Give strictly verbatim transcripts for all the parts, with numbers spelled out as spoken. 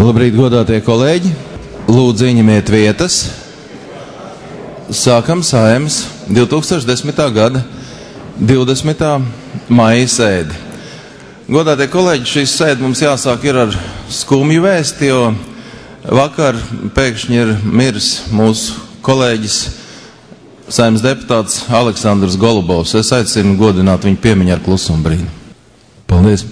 Labrīt, godātie kolēģi! Lūdzu, ieņemiet vietas. Sākam Saeimas divi tūkstoši desmitā gada divdesmitā maija sēdi. Godātie kolēģi, šīs sēdi mums jāsāk ir ar skumju vēsti, jo vakar pēkšņi ir miris mūsu kolēģis, Saeimas deputāts Aleksandrs Golubovs. Es aicinu godināt viņu piemiņu ar klusumu brīdi. Paldies!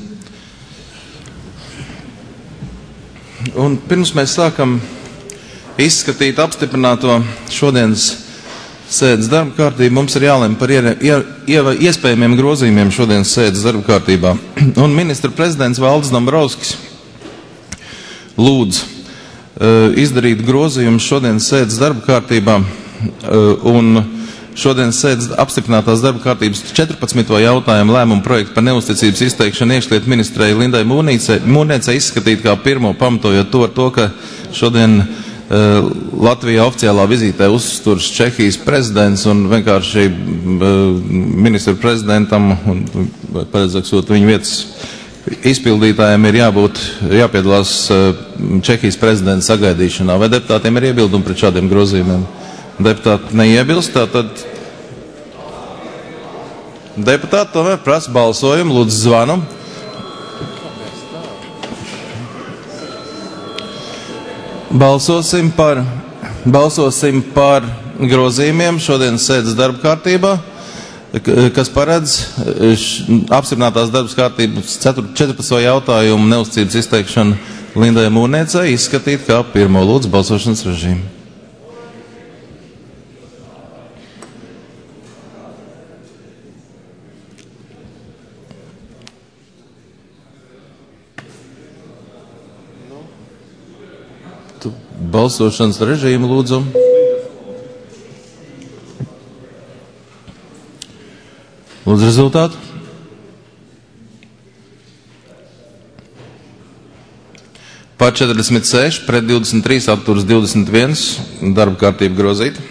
Un pirms mēs sākam izskatīt apstiprināto šodienas sēdes darba kārtību, mums ir jālem par ie, ie, ie, iespējamiem grozījumiem šodienas sēdes darba kārtībā. Un ministra prezidents Valdis Dombrovskis lūdz uh, izdarīt grozījumus šodienas sēdes darba kārtībā uh, un šodienas sēdes apstiprinātās darba kārtības četrpadsmito jautājumu lēmumu projektu par neusticības izteikšanu iekšlietu ministrei Lindai Mūrniecei izskatīt kā pirmo, pamatojot to ar to, ka šodien uh, Latvijā oficiālā vizītē uzturas Čehijas prezidents un vienkārši uh, ministru prezidentam un paredzēksot viņu vietas izpildītājiem ir jābūt, jāpiedalās uh, Čehijas prezidenta sagaidīšanā. Vai deputātiem ir iebildumi pret šādiem grozījumiem? Deputāti neiebilst, tātad deputāti tomēr prasa balsojumu, lūdzu zvanu. Balsosim par, balsosim par grozījumiem šodienas sēdes darba kārtībā, kas paredz apstiprinātās darbas kārtības četrpadsmito jautājumu neusticības izteikšanu Lindai Mūrniecei izskatīt kā pirmo. Lūdzu balsošanas režīmu. Balsošanas režīmu lūdzu. Lūdzu rezultātu. Par četrdesmit seši, pret divdesmit trīs, atturas divdesmit viens, darba kārtība grozīta.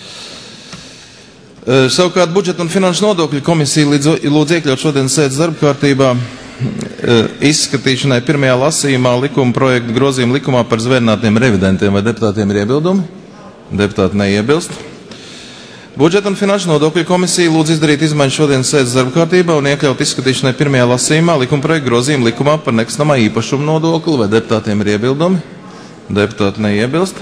Savukārt budžeta un finanšu nodokļu komisija lūdz iekļaut šodienas sēdes darba kārtībā izskatīšanai pirmajā lasījumā likuma projektu grozījumu likumā par zvērinātiem revidentiem. Vai deputātiem ir iebildumi? Deputāti neiebilst. Budžeta un finanšu nodokļu komisija lūdz izdarīt izmaiņas šodienas sēdes darba kārtībā un iekļaut izskatīšanai pirmajā lasījumā likuma projektu grozījumu likumā par nekustamā īpašuma nodokli. Vai deputātiem ir iebildumi? Deputāti neiebilst.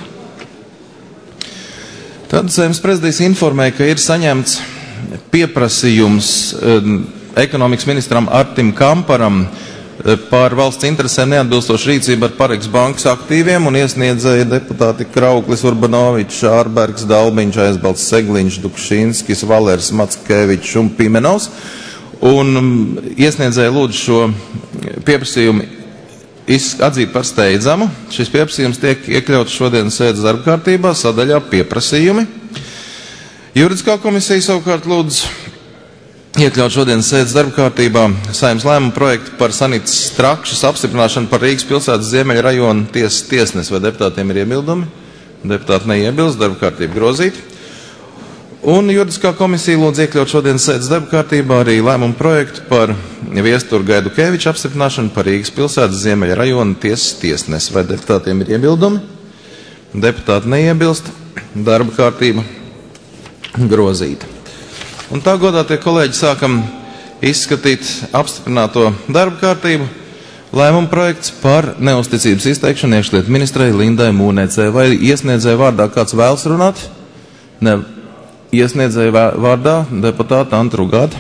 Tad Saeimas prezidijs informēja, ka ir saņemts pieprasījums ekonomikas ministram Artim Kamparam par valsts interesēm neatbilstošu rīcību ar Pareks bankas aktīviem un iesniedzēja deputāti Krauklis, Urbanovičs, Ārbergs, Dalbiņš, Aizbalts, Segliņš, Dukšinskis, Valers, Mackevičs un Pimenovs. Un iesniedzēja lūdzu šo pieprasījumu atzīt par steidzamu. Šis pieprasījums tiek iekļauts šodienas sēdes darba kārtībā sadaļā pieprasījumi. Juridiskā komisija savukārt lūdz iekļaut šodienas sēdes darba kārtībā Saeimas lēmumu projektu par Sanitas Strakšas apstiprināšanu par Rīgas pilsētas Ziemeļa rajona tiesas tiesnesi. Vai deputātiem ir iebildumi? Deputāti neiebilst, darba kārtība grozīta. Un juridiskā komisija lūdz iekļaut šodienas sēdes darba kārtībā arī lēmumu projektu par Viesturu Gaidukeviču apstiprināšanu par Rīgas pilsētas Ziemeļa rajona tiesas tiesnesi. Vai deputātiem ir iebildumi? Deputāti neiebilst, darba kārtība grozīta. Un tā, godātie kolēģi, sākam izskatīt apstiprināto darba kārtību. Lēmuma projekts par neusticības izteikšanu iekšlietu ministrei Lindai Mūrniecei. Vai iesniedzēja vārdā kāds vēlas runāt? Ne. Iesniedzēja vārdā deputāta Antru Gada.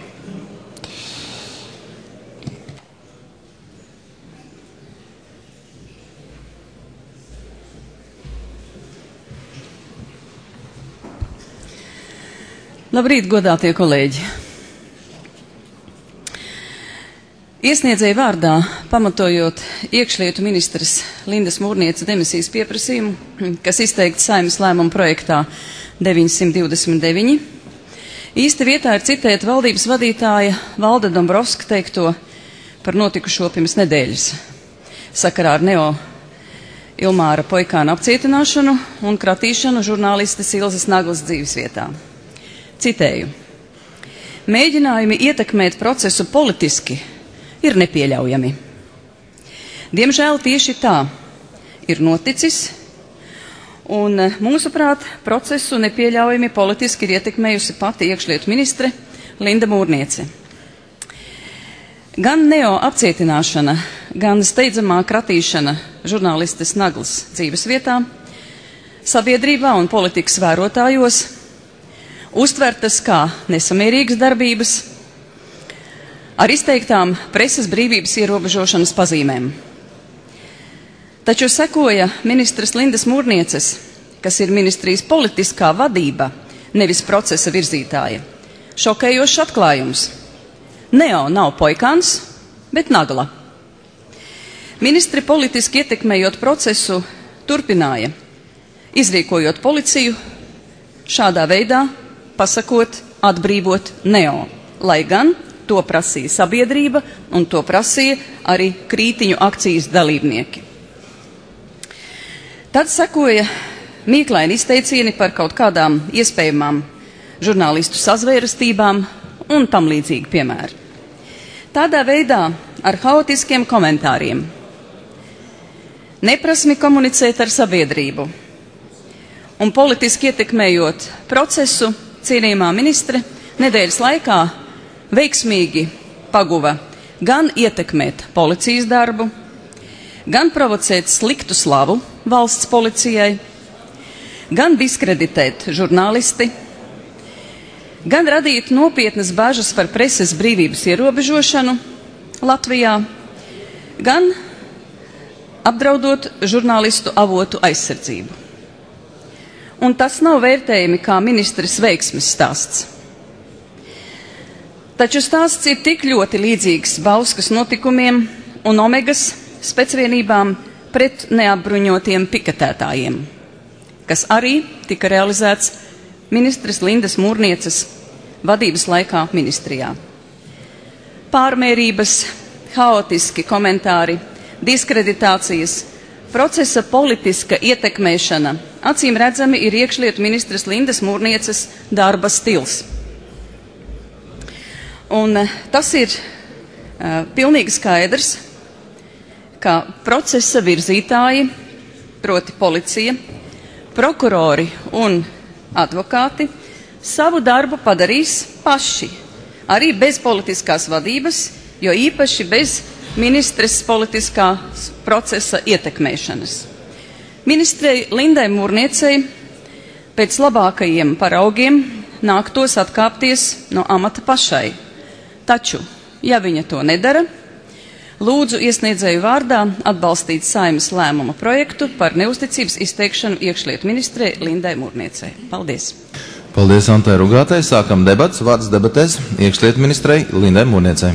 Labrīt, godātie kolēģi! Iesniedzēja vārdā, pamatojot iekšlietu ministres Lindas Mūrnieces demisijas pieprasījumu, kas izteikts Saeimas lēmuma projektā deviņsimt divdesmit deviņi, īsta vietā ir citēt valdības vadītāja Valda Dombrovska teikto par notikušo pirms nedēļas sakarā ar Neo Ilmāra Poikāna apcietināšanu un kratīšanu žurnālistes Ilzas Naglas dzīvesvietā. Citēju. Mēģinājumi ietekmēt procesu politiski ir nepieļaujami. Diemžēl tieši tā ir noticis, un mūsuprāt procesu nepieļaujami politiski ir ietekmējusi pati iekšlietu ministre Linda Mūrniece. Gan Neo apcietināšana, gan steidzamā kratīšana žurnālistes Naglas dzīves vietā, sabiedrībā un politikas vērotājos uztvertas kā nesamierīgas darbības ar izteiktām preses brīvības ierobežošanas pazīmēm. Taču sekoja ministres Lindas Mūrnieces, kas ir ministrijas politiskā vadība, nevis procesa virzītāja, šokējošs atklājums. Neo nav Poikans, bet Nagla. Ministri politiski ietekmējot procesu turpināja, izrīkojot policiju, šādā veidā pasakot atbrīvot Neo, lai gan to prasīja sabiedrība un to prasīja arī krītiņu akcijas dalībnieki. Tad sekoja mīklaini izteicieni par kaut kādām iespējamām žurnālistu sazvērestībām un tam līdzīgi piemēri. Tādā veidā ar haotiskiem komentāriem, neprasmi komunicēt ar sabiedrību un politiski ietekmējot procesu, cienījumā ministre nedēļas laikā veiksmīgi paguva gan ietekmēt policijas darbu, gan provocēt sliktu slavu valsts policijai, gan diskreditēt žurnālisti, gan radīt nopietnas bažas par preses brīvības ierobežošanu Latvijā, gan apdraudot žurnālistu avotu aizsardzību. Un tas nav vērtējami kā ministres veiksmes stāsts. Taču stāsts ir tik ļoti līdzīgs Bauskas notikumiem un Omegas specvienībām pret neapbruņotiem piketētājiem, kas arī tika realizēts ministres Lindas Mūrnieces vadības laikā ministrijā. Pārmērības, haotiski komentāri, diskreditācijas, procesa politiska ietekmēšana acīm redzami ir iekšlietu ministres Lindas Mūrnieces darba stils. Un tas ir uh, pilnīgi skaidrs, ka procesa virzītāji, proti policija, prokurori un advokāti, savu darbu padarīs paši, arī bez politiskās vadības, jo īpaši bez ministres politiskā procesa ietekmēšanas. Ministrei Lindai Mūrniecei pēc labākajiem paraugiem nāktos atkāpties no amata pašai. Taču, ja viņa to nedara, lūdzu iesniedzēju vārdā atbalstīt Saeimas lēmuma projektu par neusticības izteikšanu iekšlietu ministrei Lindai Mūrniecei. Paldies! Paldies, Antai Rugātei. Sākam debats. Vārds debatēs iekšlietu ministrei Lindai Mūrniecei.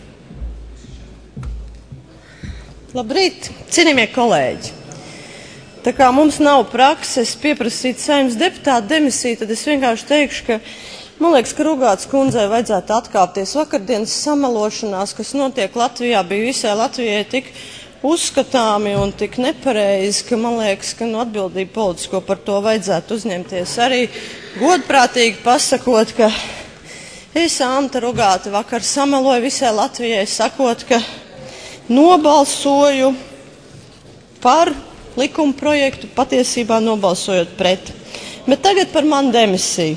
Labrīt, cienījamie kolēģi! Tā kā mums nav prakses pieprasīt Saeimas deputātu demisiju, tad es vienkārši teikšu, ka man liekas, ka Rugātes kundzei vajadzētu atkāpties. Vakardienas samelošanās, kas notiek Latvijā, bija visai Latvijai tik uzskatāmi un tik nepareizi, ka man liekas, ka no atbildību politisko par to vajadzētu uzņemties. Arī godprātīgi pasakot, ka es Anta Rugāte vakar sameloju visai Latvijai, sakot, ka nobalsoju par likuma projektu, patiesībā nobalsojot pret. Bet tagad par manu demisiju.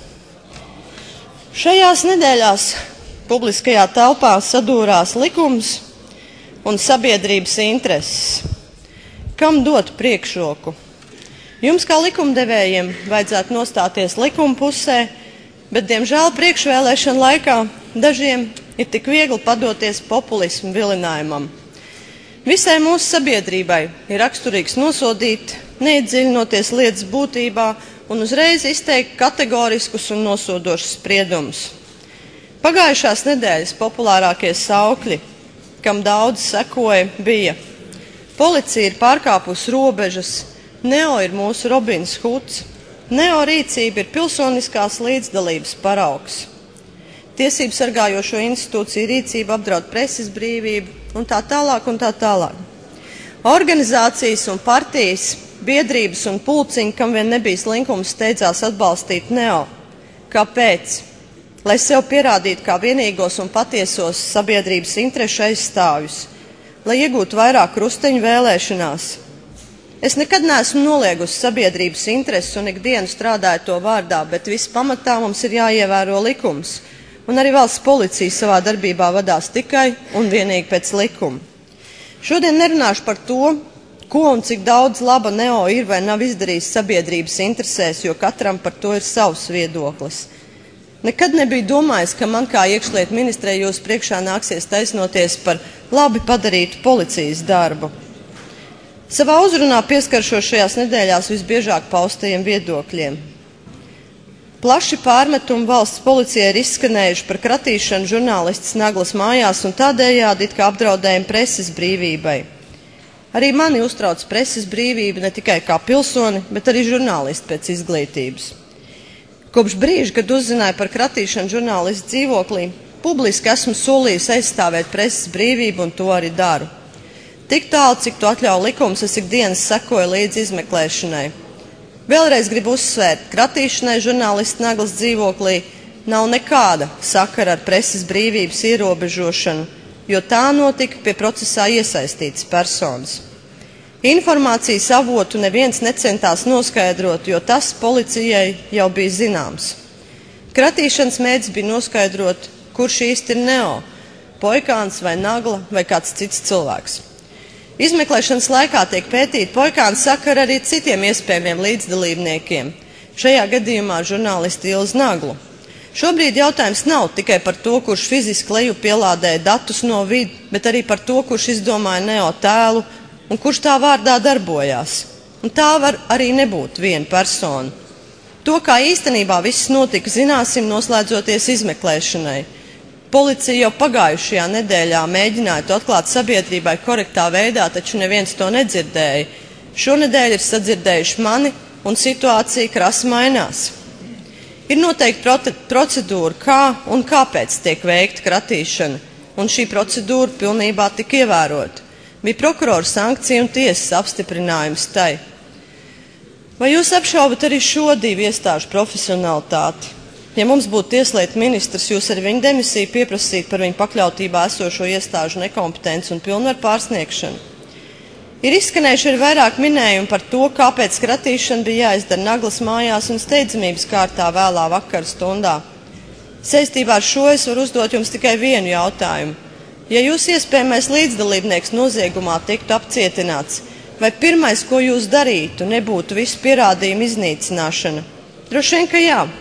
Šajās nedēļās publiskajā telpā sadūrās likums un sabiedrības intereses. Kam dot priekšroku? Jums kā likumdevējiem vajadzētu nostāties likuma pusē, bet, diemžēl, priekšvēlēšana laikā dažiem ir tik viegli padoties populismu vilinājumam. Visai mūsu sabiedrībai ir raksturīgs nosodīt, neiedziļinoties lietas būtībā un uzreiz izteikt kategoriskus un nosodošus spriedumus. Pagājušās nedēļas populārākie saukļi, kam daudz sekoja, bija: policija ir pārkāpusi robežas, Neo ir mūsu Robins Huds, Neo rīcība ir pilsoniskās līdzdalības paraugs, tiesību sargājošo institūciju rīcība apdraud preses brīvību un tā tālāk un tā tālāk. Organizācijas un partijas, biedrības un pulciņi, kam vien nebija slinkums, steidzās atbalstīt Neo. Kāpēc? Lai sev pierādītu kā vienīgos un patiesos sabiedrības interešu aizstāvjus, lai iegūtu vairāk krusteņu vēlēšanās. Es nekad neesmu noliegusi sabiedrības intereses un ikdienu strādāju to vārdā, bet viss pamatā mums ir jāievēro likums. Un arī valsts policija savā darbībā vadās tikai un vienīgi pēc likuma. Šodien nerunāšu par to, ko un cik daudz laba Neo ir vai nav izdarījis sabiedrības interesēs, jo katram par to ir savs viedoklis. Nekad nebija domājis, ka man kā iekšlietu ministrei jūs priekšā nāksies taisnoties par labi padarītu policijas darbu. Savā uzrunā pieskaršos šajās nedēļās visbiežāk paustajiem viedokļiem. Plaši pārmetumi valsts policijai ir izskanējuši par kratīšanu žurnālistas Naglas mājās un tādējādi it kā apdraudējumu preses brīvībai. Arī mani uztrauc preses brīvība ne tikai kā pilsoni, bet arī žurnālisti pēc izglītības. Kopš brīža, kad uzzināju par kratīšanu žurnālistu dzīvoklī, publiski esmu solījis aizstāvēt preses brīvību un to arī daru. Tik tālu, cik to atļauj likums, es ikdienas sekoju līdz izmeklēšanai. Vēlreiz gribu uzsvērt, kratīšanai žurnālistu Naglas dzīvoklī nav nekāda sakara ar preses brīvības ierobežošanu, jo tā notika pie procesā iesaistītas personas. Informācijas avotu neviens necentās noskaidrot, jo tas policijai jau bija zināms. Kratīšanas mērķis bija noskaidrot, kurš īsti ir Neo, Poikāns vai Nagla vai kāds cits cilvēks. Izmeklēšanas laikā tiek pētīta Poikāna sakara arī citiem iespējamiem līdzdalībniekiem, šajā gadījumā žurnālisti Ilzi Naglu. Šobrīd jautājums nav tikai par to, kurš fiziski leju pielādēja datus no vidu, bet arī par to, kurš izdomāja Neo tēlu un kurš tā vārdā darbojās. Un tā var arī nebūt viena persona. To, kā īstenībā viss notika, zināsim noslēdzoties izmeklēšanai. Policija jau pagājušajā nedēļā mēģināja to atklāt sabiedrībai korektā veidā, taču neviens to nedzirdēja. Šonedēļ ir sadzirdējuši mani un situācija krasi mainās. Ir noteikti procedūra, kā un kāpēc tiek veikta kratīšana, un šī procedūra pilnībā tika ievērota. Bija prokurora sankcija un tiesas apstiprinājums tai. Vai jūs apšaubat arī šo divu iestāžu profesionalitāti? Ja mums būtu tieslietu ministrs, jūs ar viņu demisiju pieprasītu par viņu pakļautībā esošo iestāžu nekompetenci un pilnvaru pārsniegšanu. Ir izskanējuši arī vairāk minējumi par to, kāpēc kratīšana bija jāizdara Naglas mājās un steidzamības kārtā vēlā vakara stundā. Saistībā ar šo es varu uzdot jums tikai vienu jautājumu. Ja jūs iespējamais līdzdalībnieks noziegumā tiktu apcietināts, vai pirmais, ko jūs darītu, nebūtu visu pierādījumu iznīcināšana? Droši vien, ka jā.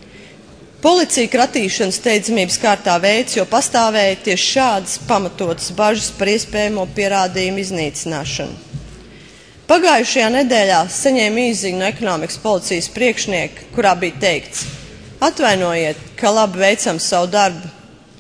Policija kratīšanu steidzamības kārtā veids, jo pastāvēja tieši šādas pamatotas bažas par iespējamo pierādījumu iznīcināšanu. Pagājušajā nedēļā saņēmu īsziņu no ekonomikas policijas priekšnieka, kurā bija teikts: atvainojiet, ka labi veicam savu darbu.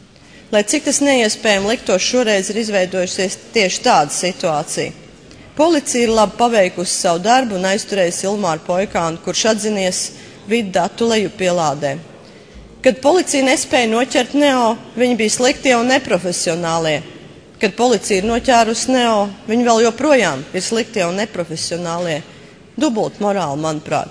Lai cik tas neiespējami liktos, šoreiz ir izveidojusies tieši tāda situācija. Policija ir labi paveikusi savu darbu un aizturējusi Ilmāru Poikānu, kurš atzinies vidu datu lejupielādē. Kad policija nespēja noķert Neo, viņi bija sliktie un neprofesionālie. Kad policija ir noķērusi Neo, viņi vēl joprojām ir sliktie un neprofesionālie. Dubult morāli, manuprāt.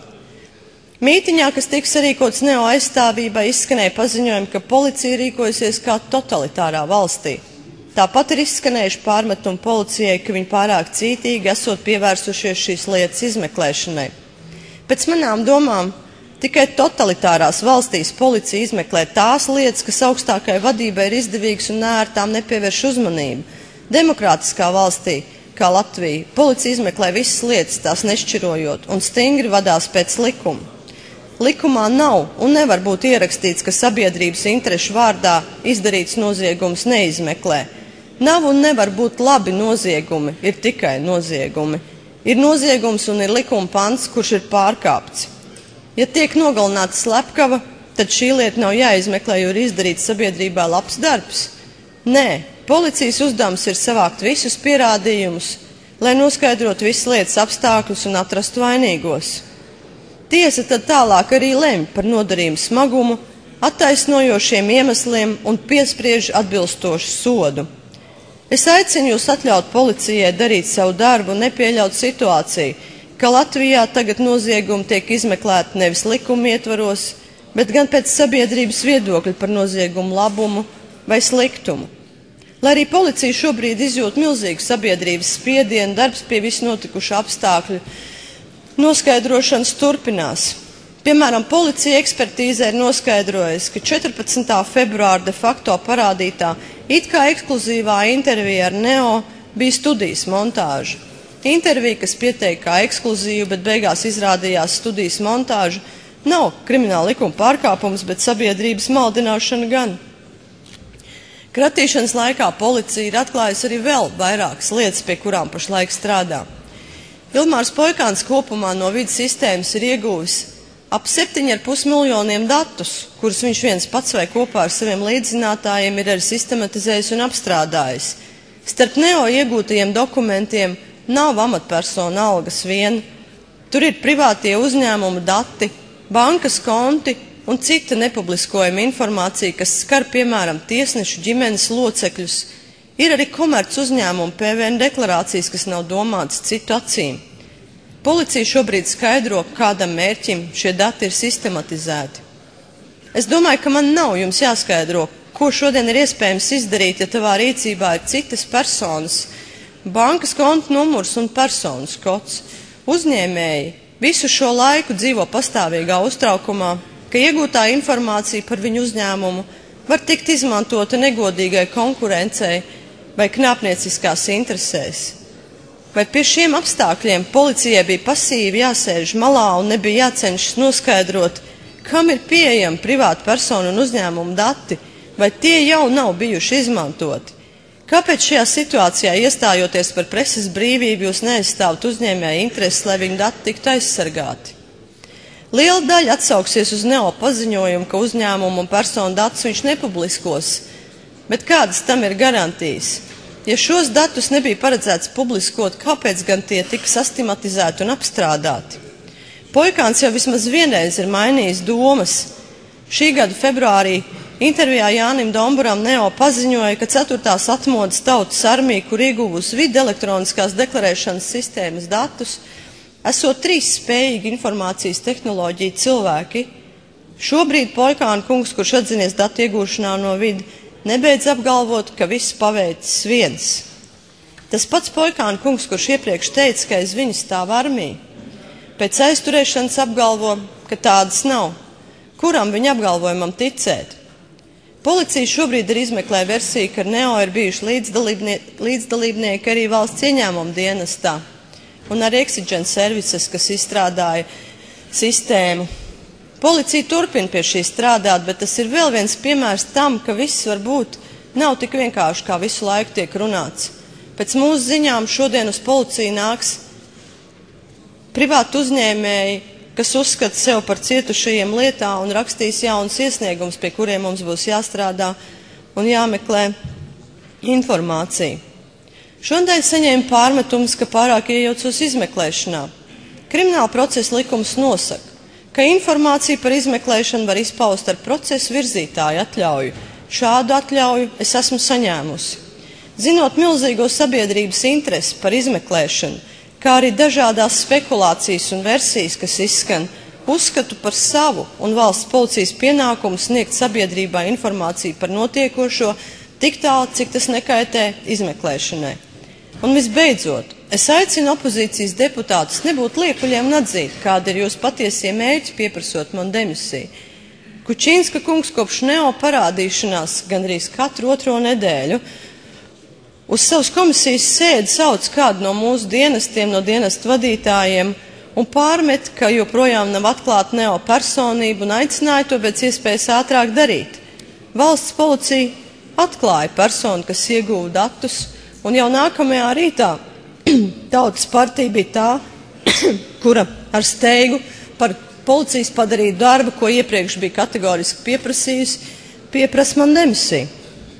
Mītiņā, kas tiks sarīkots Neo aizstāvībai, izskanēja paziņojumi, ka policija rīkojasies kā totalitārā valstī. Tāpat ir izskanējuši pārmetumi policijai, ka viņi pārāk cītīgi esot pievērsušies šīs lietas izmeklēšanai. Pēc manām domām, tikai totalitārās valstīs policija izmeklē tās lietas, kas augstākai vadībai ir izdevīgas un nērtām nepievērš uzmanību. Demokrātiskā valstī, kā Latvija, policija izmeklē visas lietas, tās nešķirojot, un stingri vadās pēc likuma. Likumā nav un nevar būt ierakstīts, ka sabiedrības interešu vārdā izdarīts noziegums neizmeklē. Nav un nevar būt labi noziegumi, ir tikai noziegumi. Ir noziegums un ir likuma pants, kurš ir pārkāpts. Ja tiek nogalināta slepkava, tad šī lieta nav jāizmeklē, jo ir izdarīts sabiedrībā labs darbs. Nē, policijas uzdevums ir savākt visus pierādījumus, lai noskaidrotu visas lietas apstākļus un atrastu vainīgos. Tiesa tad tālāk arī lemj par nodarījumu smagumu, attaisnojošiem iemesliem un piespriež atbilstošu sodu. Es aicinu jūs atļaut policijai darīt savu darbu un nepieļaut situāciju, ka Latvijā tagad noziegumi tiek izmeklēti nevis likuma ietvaros, bet gan pēc sabiedrības viedokļa par noziegumu labumu vai sliktumu. Lai arī policija šobrīd izjūt milzīgu sabiedrības spiedienu, darbs pie visu notikušu apstākļu noskaidrošanas turpinās. Piemēram, policija ekspertīzē ir noskaidrojusi, ka četrpadsmitā februāra de facto parādītā it kā ekskluzīvā intervija ar Neo bija studijas montāža. Intervija, kas pieteikta kā ekskluzīva, bet beigās izrādījās studijas montāža, nav krimināla likuma pārkāpums, bet sabiedrības maldināšana gan. Kratīšanas laikā policija ir atklājusi arī vēl vairākas lietas, pie kurām pašlaik strādā. Ilmārs Poikāns kopumā no vidas sistēmas ir ieguvis ap septiņi ar pus miljoniem datus, kurus viņš viens pats vai kopā ar saviem līdzzinātājiem ir arī sistematizējis un apstrādājis. Starp Neo iegūtajiem dokumentiem nav amatpersona algas vien. Tur ir privātie uzņēmumu dati, bankas konti un cita nepubliskojama informācija, kas skar, piemēram, tiesnešu ģimenes locekļus. Ir arī komerc uzņēmumu P V N deklarācijas, kas nav domātas citu acīm. Policija šobrīd skaidro, kādam mērķim šie dati ir sistematizēti. Es domāju, ka man nav jums jāskaidro, ko šodien ir iespējams izdarīt, ja tavā rīcībā ir citas personas, bankas konta numurs un personas kods. Uzņēmēji visu šo laiku dzīvo pastāvīgā uztraukumā, ka iegūtā informācija par viņu uzņēmumu var tikt izmantota negodīgai konkurencei vai knāpnieciskās interesēs. Vai pie šiem apstākļiem policijai bija pasīvi jāsēž malā un nebija jācenšas noskaidrot, kam ir pieejami privāta persona un uzņēmumu dati, vai tie jau nav bijuši izmantoti? Kāpēc šajā situācijā, iestājoties par preses brīvību, jūs neaizstāvat uzņēmēju intereses, lai viņu dati tiktu aizsargāti? Liela daļa atsauksies uz Neo paziņojumu, ka uzņēmumu un personu datus viņš nepubliskos, bet kādas tam ir garantijas? Ja šos datus nebija paredzēts publiskot, kāpēc gan tie tika sistematizēti un apstrādāti? Poikāns jau vismaz vienreiz ir mainījis domas. Šī gada februārī intervijā Jānim Domburam Neo paziņoja, ka ceturtās atmodas tautas armija, kur ieguvusi vidu elektroniskās deklarēšanas sistēmas datus, esot trīs spējīgi informācijas tehnoloģiju cilvēki. Šobrīd Poikāna kungs, kurš atzinies datu iegūšanā no vidi, nebeidz apgalvot, ka viss paveicis viens. Tas pats Poikāna kungs, kurš iepriekš teica, ka aiz viņa stāv armija, pēc aizturēšanas apgalvo, ka tādas nav. Kuram viņa apgalvojumam ticēt? Policija šobrīd ir izmeklē versiju, ka ar Neo ir bijuši līdzdalībnieki, līdzdalībnieki arī valsts ieņēmuma dienestā un arī Exigen Services, kas izstrādāja sistēmu. Policija turpina pie šī strādāt, bet tas ir vēl viens piemērs tam, ka viss varbūt nav tik vienkārši, kā visu laiku tiek runāts. Pēc mūsu ziņām šodien uz policiju nāks privāti uzņēmēji, kas uzskata sev par cietušajiem lietā un rakstīs jaunas iesniegumus, pie kuriem mums būs jāstrādā un jāmeklē informācija. Šodien saņēma pārmetums, ka pārāk iejaucos izmeklēšanā. Krimināla procesa likums nosaka, ka informāciju par izmeklēšanu var izpaust ar procesu virzītāju atļauju. Šādu atļauju es esmu saņēmusi. Zinot milzīgo sabiedrības interesi par izmeklēšanu, kā arī dažādās spekulācijas un versijas, kas izskan, uzskatu par savu un valsts policijas pienākumu sniegt sabiedrībai informāciju par notiekošo tik tālu, cik tas nekaitē izmeklēšanai. Un visbeidzot, es aicinu opozīcijas deputātus nebūt liekuļiem un atzīt, kāda ir jūsu patiesie mērķi pieprasot man demisiju. Kučinska kungs kopš Neo parādīšanās gandrīz katru otro nedēļu uz savas komisijas sēdi sauc kādu no mūsu dienestiem, no dienestu vadītājiem un pārmet, ka joprojām nav atklāta Neo personība un aicināja to pēc iespējas ātrāk darīt. Valsts policija atklāja personu, kas ieguva datus, un jau nākamajā rītā Tautas partija bija tā, kura ar steigu par policijas padarītu darbu, ko iepriekš bija kategoriski pieprasījusi, pieprasa man demisiju.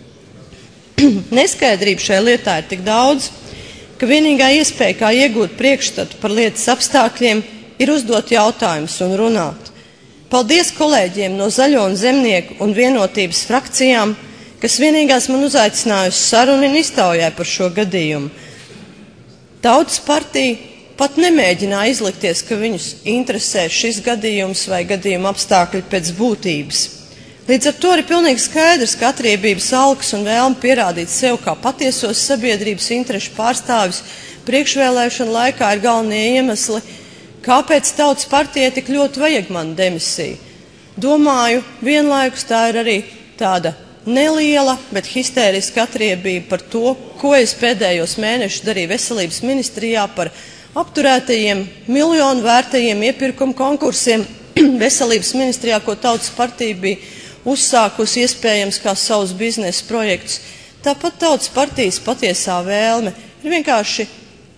Neskaidrība šajā lietā ir tik daudz, ka vienīgā iespēja, kā iegūt priekšstatu par lietas apstākļiem, ir uzdot jautājumus un runāt. Paldies kolēģiem no Zaļo un Zemnieku un Vienotības frakcijām, kas vienīgās man uzaicinājusi sarunu un iztaujāja par šo gadījumu. Tautas partija pat nemēģināja izlikties, ka viņus interesē šis gadījums vai gadījuma apstākļi pēc būtības. Līdz ar to ir pilnīgi skaidrs, ka atriebības alkas un vēlme pierādīt sev kā patiesos sabiedrības interešu pārstāvis priekšvēlēšana laikā ir galvenie iemesli, kāpēc Tautas partijai tik ļoti vajag manu demisiju. Domāju, vienlaikus tā ir arī tāda neliela, bet histēriska atriebība par to, ko es pēdējos mēnešus darīju veselības ministrijā par apturētajiem miljonu vērtajiem iepirkuma konkursiem veselības ministrijā, ko Tautas partija bija uzsākusi iespējams kā savus biznesa projektus. Tāpat Tautas partijas patiesā vēlme ir vienkārši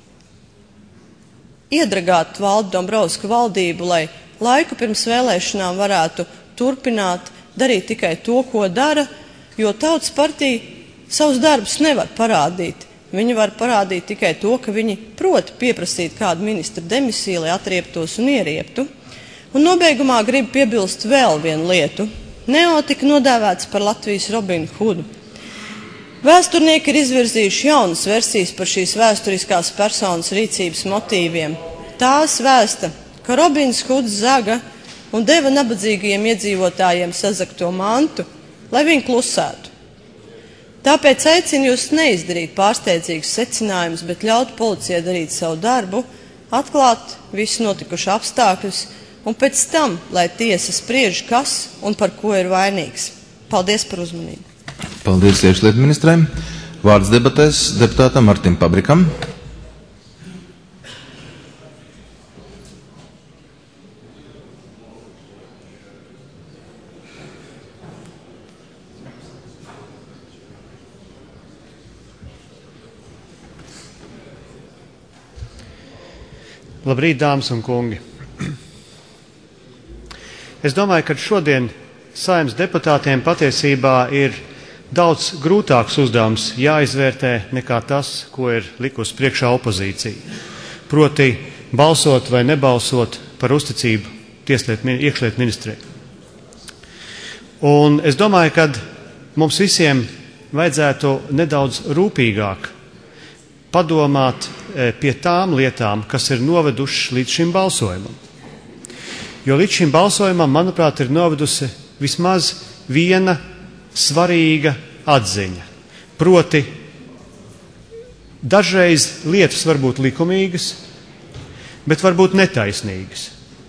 iedragāt Valdi Dombrovska valdību, lai laiku pirms vēlēšanām varētu turpināt darīt tikai to, ko dara, jo Tautas partija savus darbus nevar parādīt. Viņi var parādīt tikai to, ka viņi prot pieprasīt kādu ministru demisiju, lai atrieptos un ierieptu. Un nobeigumā gribu piebilst vēl vienu lietu. Neo tika nodēvēts par Latvijas Robinu Hudu. Vēsturnieki ir izvirzījuši jaunas versijas par šīs vēsturiskās personas rīcības motīviem. Tās vēsta, ka Robins Huds zaga un deva nabadzīgajiem iedzīvotājiem sazagto mantu, lai viņi klusētu. Tāpēc aicinu jūs neizdarīt pārsteidzīgus secinājumus, bet ļaut policijai darīt savu darbu, atklāt visu notikušu apstākļus un pēc tam, lai tiesa spriež, kas un par ko ir vainīgs. Paldies par uzmanību. Paldies iekšlietu ministrēm. Vārds debatēs deputātam Martim Pabrikam. Labrīt, dāmas un kungi! Es domāju, ka šodien Saeimas deputātiem patiesībā ir daudz grūtāks uzdevums jāizvērtē nekā tas, ko ir likusi priekšā opozīcija. Proti balsot vai nebalsot par uzticību tieslietu iekšlietu ministrei. Un es domāju, ka mums visiem vajadzētu nedaudz rūpīgāk padomāt pie tām lietām, kas ir novedušas līdz šim balsojumam. Jo līdz šim balsojumam, manuprāt, ir novedusi vismaz viena svarīga atziņa. Proti, dažreiz lietas var būt likumīgas, bet varbūt netaisnīgas.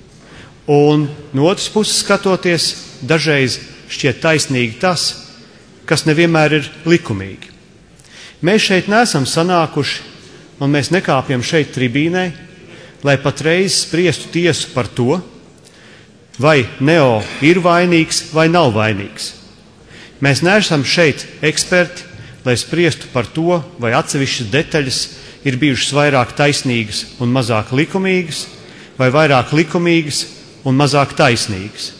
Un no otras puses skatoties, dažreiz šķiet taisnīgi tas, kas nevienmēr ir likumīgi. Mēs šeit neesam sanākuši, un mēs nekāpjam šeit tribīnē, lai patreiz spriestu tiesu par to, vai Neo ir vainīgs vai nav vainīgs. Mēs neesam šeit eksperti, lai spriestu par to, vai atsevišķas detaļas ir bijušas vairāk taisnīgas un mazāk likumīgas, vai vairāk likumīgas un mazāk taisnīgas.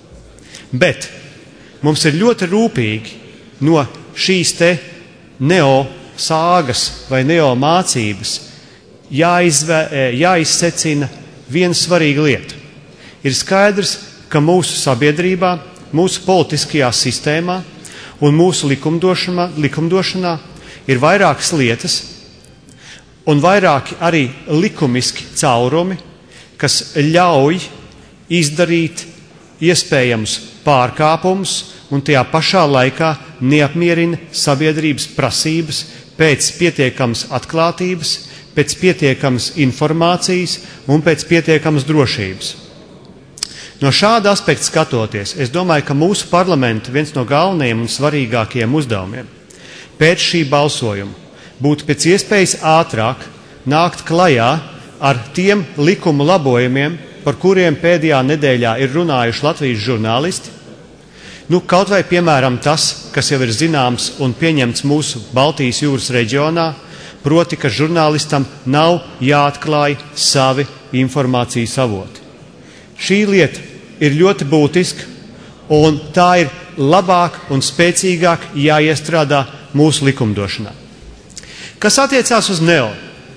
Bet mums ir ļoti rūpīgi no šīs te Neo sāgas vai Neo mācības jāizvē, jāizsecina viena svarīga lieta. Ir skaidrs, ka mūsu sabiedrībā, mūsu politiskajā sistēmā un mūsu likumdošanā, likumdošanā ir vairākas lietas un vairāki arī likumiski caurumi, kas ļauj izdarīt iespējams pārkāpumus un tajā pašā laikā neapmierina sabiedrības prasības pēc pietiekamas atklātības, pēc pietiekamas informācijas un pēc pietiekamas drošības. No šāda aspekta skatoties, es domāju, ka mūsu parlamenta viens no galvenajiem un svarīgākajiem uzdevumiem pēc šī balsojuma būtu pēc iespējas ātrāk nākt klajā ar tiem likumu labojumiem, par kuriem pēdējā nedēļā ir runājuši Latvijas žurnālisti. Nu, kaut vai piemēram tas, kas jau ir zināms un pieņemts mūsu Baltijas jūras reģionā, proti, ka žurnālistam nav jāatklāj savi informācijas avoti. Šī lieta ir ļoti būtiska, un tā ir labāk un spēcīgāk jāiestrādā mūsu likumdošanā. Kas attiecās uz Neo?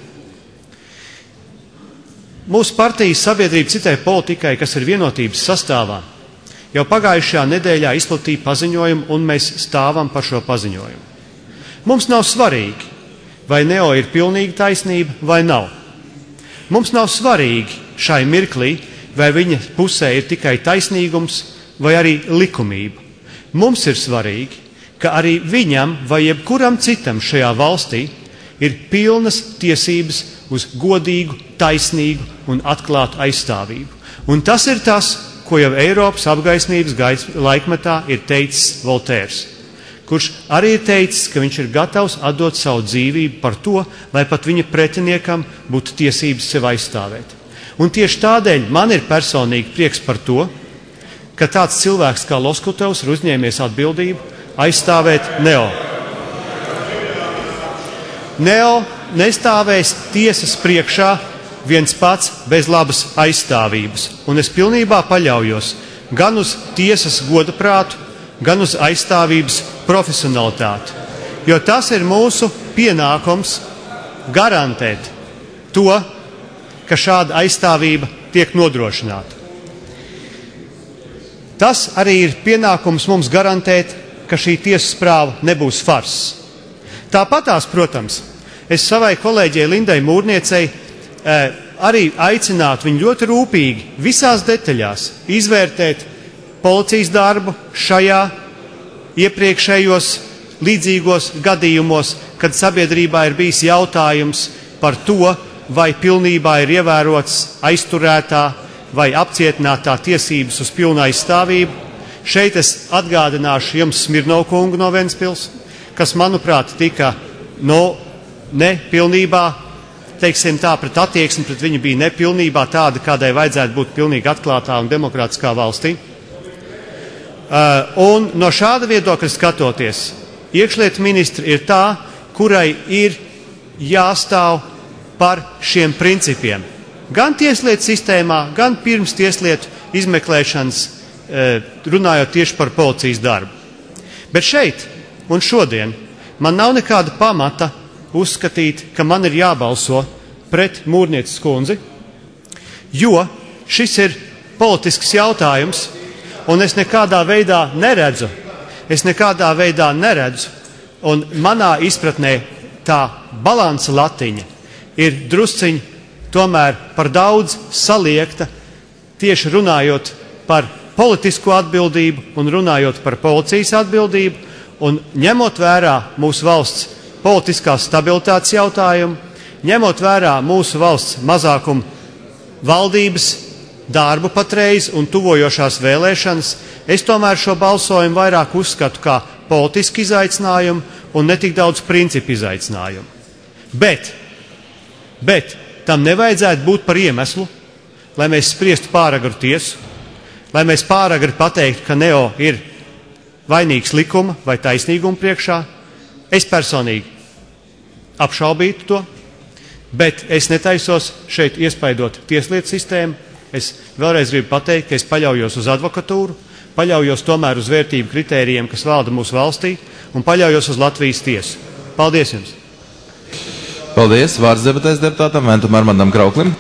Mūsu partijas sabiedrība citai politikai, kas ir vienotības sastāvā, jau pagājušajā nedēļā izplatīja paziņojumu, un mēs stāvam par šo paziņojumu. Mums nav svarīgi, vai Neo ir pilnīgi taisnība vai nav. Mums nav svarīgi šai mirklī, vai viņa pusē ir tikai taisnīgums vai arī likumība. Mums ir svarīgi, ka arī viņam vai jebkuram citam šajā valstī ir pilnas tiesības uz godīgu, taisnīgu un atklātu aizstāvību. Un tas ir tas, ko jau Eiropas apgaismības laikmetā ir teicis Voltērs, kurš arī ir teicis, ka viņš ir gatavs atdot savu dzīvību par to, lai pat viņa pretiniekam būtu tiesības sev aizstāvēt. Un tieši tādēļ man ir personīgi prieks par to, ka tāds cilvēks kā Loskutovs ir uzņēmies atbildību aizstāvēt Neo. Neo nestāvēs tiesas priekšā viens pats bez labas aizstāvības, un es pilnībā paļaujos gan uz tiesas godaprātu, gan uz aizstāvības profesionalitāti, jo tas ir mūsu pienākums garantēt to, ka šāda aizstāvība tiek nodrošināta. Tas arī ir pienākums mums garantēt, ka šī tiesas prāva nebūs farss. Tāpatās, protams, es savai kolēģei Lindai Mūrniecei eh, arī aicinātu viņu ļoti rūpīgi visās detaļās izvērtēt policijas darbu šajā iepriekšējos līdzīgos gadījumos, kad sabiedrībā ir bijis jautājums par to, vai pilnībā ir ievērots aizturētā vai apcietinātā tiesības uz pilnu aizstāvību. Šeit es atgādināšu jums Smirnovu kungu no Ventspils, kas, manuprāt, tika no nepilnībā, teiksim tā, pret attieksmi pret viņu bija nepilnībā tāda, kādai vajadzētu būt pilnīgi atklātā un demokrātiskā valstī. Uh, un no šāda viedokļa skatoties, iekšlietu ministri ir tā, kurai ir jāstāv par šiem principiem. Gan tieslietu sistēmā, gan pirms tieslietu izmeklēšanas, runājot tieši par policijas darbu. Bet šeit un šodien man nav nekāda pamata uzskatīt, ka man ir jābalso pret Mūrnieces kundzi, jo šis ir politisks jautājums, un es nekādā veidā neredzu, es nekādā veidā neredzu, un manā izpratnē tā balansa latiņa ir drusciņi tomēr par daudz saliekta, tieši runājot par politisko atbildību un runājot par policijas atbildību, un ņemot vērā mūsu valsts politiskās stabilitātes jautājumu, ņemot vērā mūsu valsts mazākumu valdības darbu patreiz un tuvojošās vēlēšanas, es tomēr šo balsojumu vairāk uzskatu kā politisku izaicinājumu un netik daudz principu izaicinājumu. Bet, bet tam nevajadzētu būt par iemeslu, lai mēs spriestu pāragru tiesu, lai mēs pāragri pateiktu, ka Neo ir vainīgs likuma vai taisnīguma priekšā. Es personīgi apšaubītu to, bet es netaisos šeit iespaidot tieslietu sistēmu. Es vēlreiz gribu pateikt, ka es paļaujos uz advokatūru, paļaujos tomēr uz vērtību kritērijiem, kas valda mūsu valstī, un paļaujos uz Latvijas tiesu. Paldies jums! Paldies! Vārds debatēs deputātam Ventum Armandam Krauklim.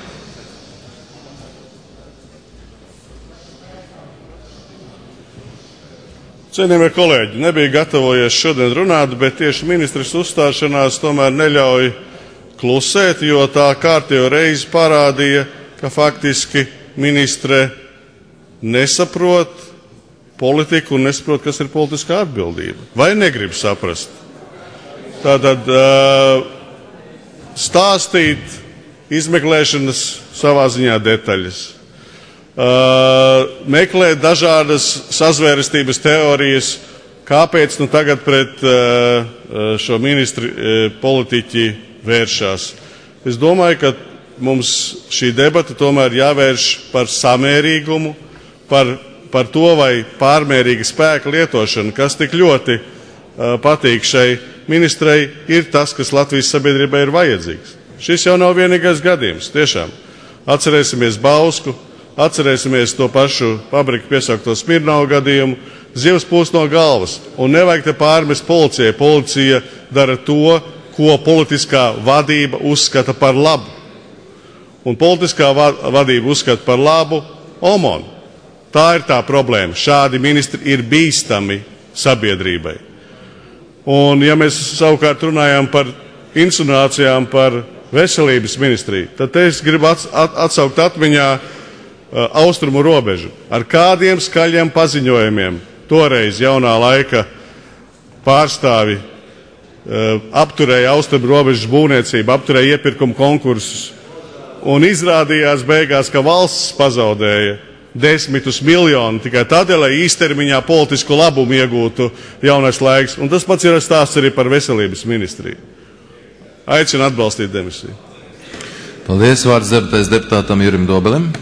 Cienījamie kolēģi, nebija gatavojies šodien runāt, bet tieši ministres uzstāšanās tomēr neļauj klusēt, jo tā kārtējo reizi parādīja, ka faktiski ministre nesaprot politiku un nesaprot, kas ir politiskā atbildība. Vai negrib saprast? Tātad uh, stāstīt izmeklēšanas savā ziņā detaļas. Uh, meklēt dažādas sazvērestības teorijas, kāpēc nu tagad pret uh, šo ministri uh, politiķi vēršās. Es domāju, ka mums šī debata tomēr jāvērš par samērīgumu, par, par to, vai pārmērīga spēka lietošana, kas tik ļoti uh, patīk šai ministrei, ir tas, kas Latvijas sabiedrībai ir vajadzīgs. Šis jau nav vienīgais gadījums, tiešām. Atcerēsimies Bausku, atcerēsimies to pašu fabriku piesaukto Smirnovu gadījumu, zivs pūst no galvas, un nevajag te pārmest policijai. Policija dara to, ko politiskā vadība uzskata par labu. Un politiskā vadība uzskata par labu omonu. Tā ir tā problēma. Šādi ministri ir bīstami sabiedrībai. Un ja mēs savukārt runājam par insinuācijām par veselības ministriju, tad es gribu atsaukt atmiņā austrumu robežu. Ar kādiem skaļiem paziņojumiem toreiz jaunā laika pārstāvi uh, apturēja austrumu robežas būvniecību, apturēja iepirkumu konkursus. Un izrādījās beigās, ka valsts pazaudēja desmitus miljonu tikai tādēļ, lai īstermiņā politisku labumu iegūtu jaunais laiks. Un tas pats ir stāsts arī par veselības ministriju. Aicinu atbalstīt demisiju. Paldies, vārds debatēs deputātam Jurim Dobelim.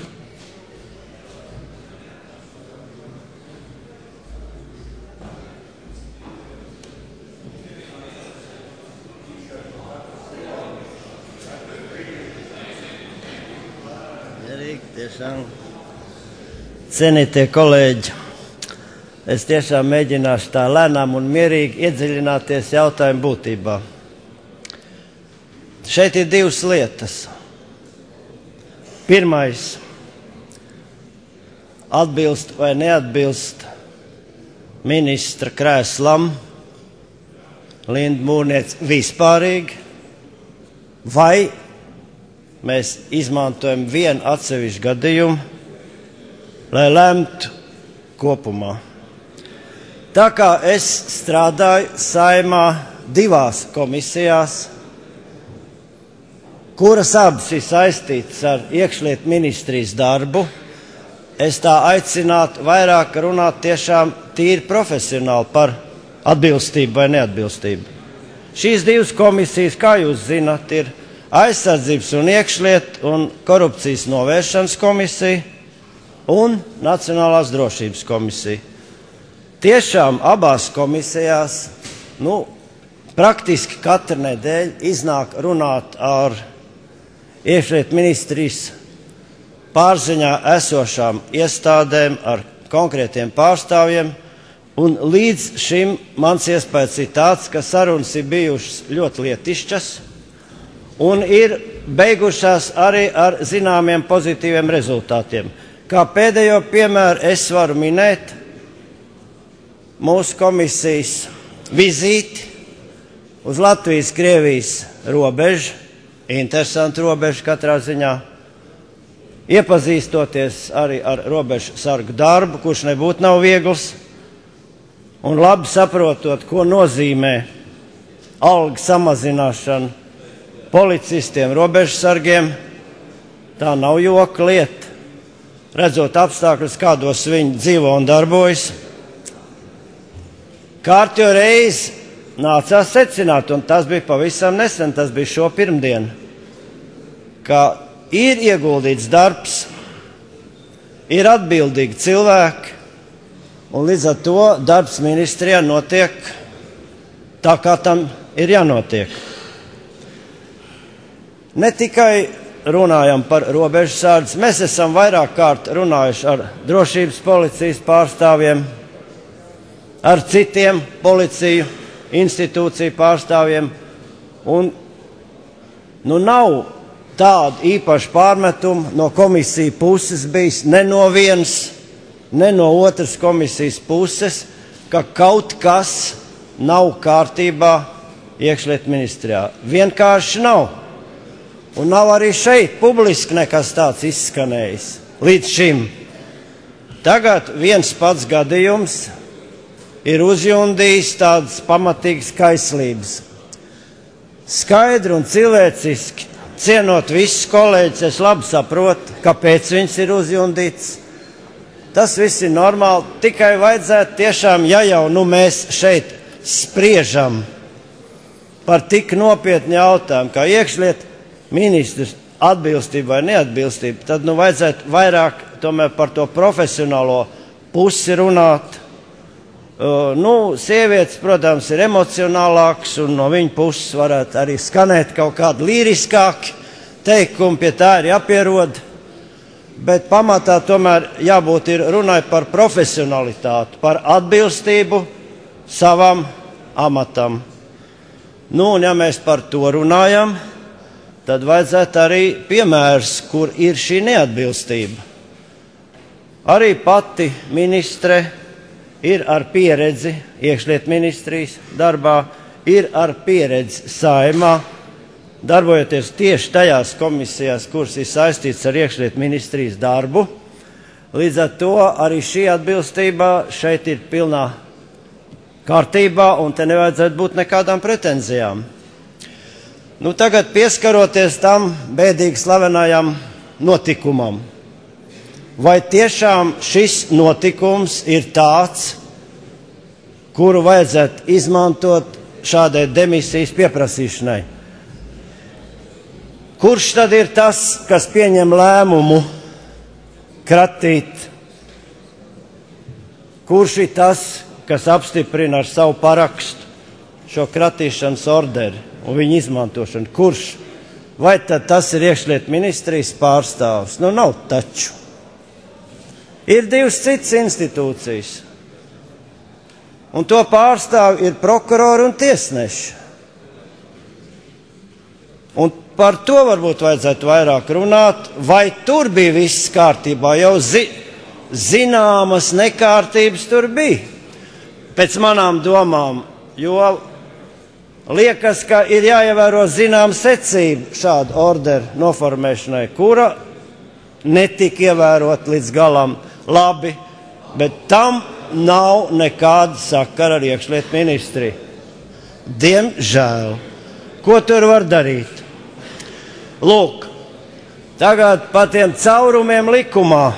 Cienītie kolēģi, es tiešām mēģināšu tā lēnām un mierīgi iedziļināties jautājumu būtībā. Šeit ir divas lietas. Pirmais, atbilst vai neatbilst ministra krēslam Linda Mūrniece vispārīgi, vai mēs izmantojam vienu atsevišķu gadījumu, lai lemtu kopumā. Tā kā es strādāju Saeimā divās komisijās, kuras abas ir saistītas ar iekšlietu ministrijas darbu, es tā aicinātu vairāk runāt tiešām tīri profesionāli par atbilstību vai neatbilstību. Šīs divas komisijas, kā jūs zināt, ir aizsardzības un iekšlietu un korupcijas novēršanas komisija un Nacionālās drošības komisija. Tiešām abās komisijās, nu, praktiski katru nedēļu iznāk runāt ar iekšlietu ministrijas pārziņā esošām iestādēm, ar konkrētiem pārstāvjiem, un līdz šim mans iespējas ir tāds, ka sarunas ir bijušas ļoti lietišķas un ir beigušās arī ar zināmiem pozitīviem rezultātiem. Kā pēdējo piemēru es varu minēt mūsu komisijas vizīti uz Latvijas-Krievijas robežu, interesantu robežu katrā ziņā, iepazīstoties arī ar robežu sargu darbu, kurš nebūtu nav viegls, un labi saprotot, ko nozīmē algu samazināšana policistiem, robežsargiem. Tā nav joka lieta. Redzot apstākļus, kādos viņi dzīvo un darbojas, kārtējo reizi nācās secināt, un tas bija pavisam nesen, tas bija šo pirmdienu, ka ir ieguldīts darbs, ir atbildīgi cilvēki, un līdz ar to darbs ministrijā notiek tā, kā tam ir jānotiek. Ne tikai runājam par robežsardzi, mēs esam vairāk kārt runājuši ar drošības policijas pārstāvjiem, ar citiem policiju institūciju pārstāvjiem, un nu nav tādu īpašu pārmetumu no komisiju puses bijis ne no vienas, ne no otras komisijas puses, ka kaut kas nav kārtībā iekšlietu ministrijā. Vienkārši nav. Un nav arī šeit publiski nekas tāds izskanējis līdz šim. Tagad viens pats gadījums ir uzjundījis tādas pamatīgas kaislības. Skaidri un cilvēciski cienot visus kolēģus, es labi saprotu, kāpēc viņas ir uzjundīts. Tas viss ir normāli, tikai vajadzētu tiešām, ja jau nu mēs šeit spriežam par tik nopietnu jautājumu, kā iekšliet ministrs atbilstība vai neatbilstība, tad nu vajadzētu vairāk tomēr par to profesionālo pusi runāt. Uh, nu, sievietes, protams, ir emocionālāks, un no viņa puses varētu arī skanēt kaut kādi līriskāki teikumi, pie tā ir jāpierod, bet pamatā tomēr jābūt ir runai par profesionalitāti, par atbilstību savam amatam. Nu, un ja mēs par to runājam, tad vajadzētu arī piemērs, kur ir šī neatbilstība. Arī pati ministre ir ar pieredzi iekšlietu ministrijas darbā, ir ar pieredzi Saeimā, darbojoties tieši tajās komisijās, kuras ir saistīts ar iekšlietu ministrijas darbu. Līdz ar to arī šī atbilstība šeit ir pilnā kārtībā, un te nevajadzētu būt nekādām pretenzijām. Nu, tagad pieskaroties tam bēdīgi slavenajam notikumam. Vai tiešām šis notikums ir tāds, kuru vajadzētu izmantot šādai demisijas pieprasīšanai? Kurš tad ir tas, kas pieņem lēmumu kratīt? Kurš ir tas, kas apstiprina ar savu parakstu šo kratīšanas orderi un viņu izmantošanu? Kurš? Vai tad tas ir iekšlietu ministrijas pārstāvs? Nu, nav taču. Ir divas citas institūcijas, un to pārstāv ir prokurori un tiesneši. Un par to varbūt vajadzētu vairāk runāt, vai tur bija viss kārtībā, jau zi, zināmas nekārtības tur bija, pēc manām domām, jo liekas, ka ir jāievēro zinām secība šādu orderu noformēšanai, kura netika ievērot līdz galam labi, bet tam nav nekāda sakara ar iekšlietu ministriju. Diemžēl. Ko tur var darīt? Lūk, tagad par tiem caurumiem likumā.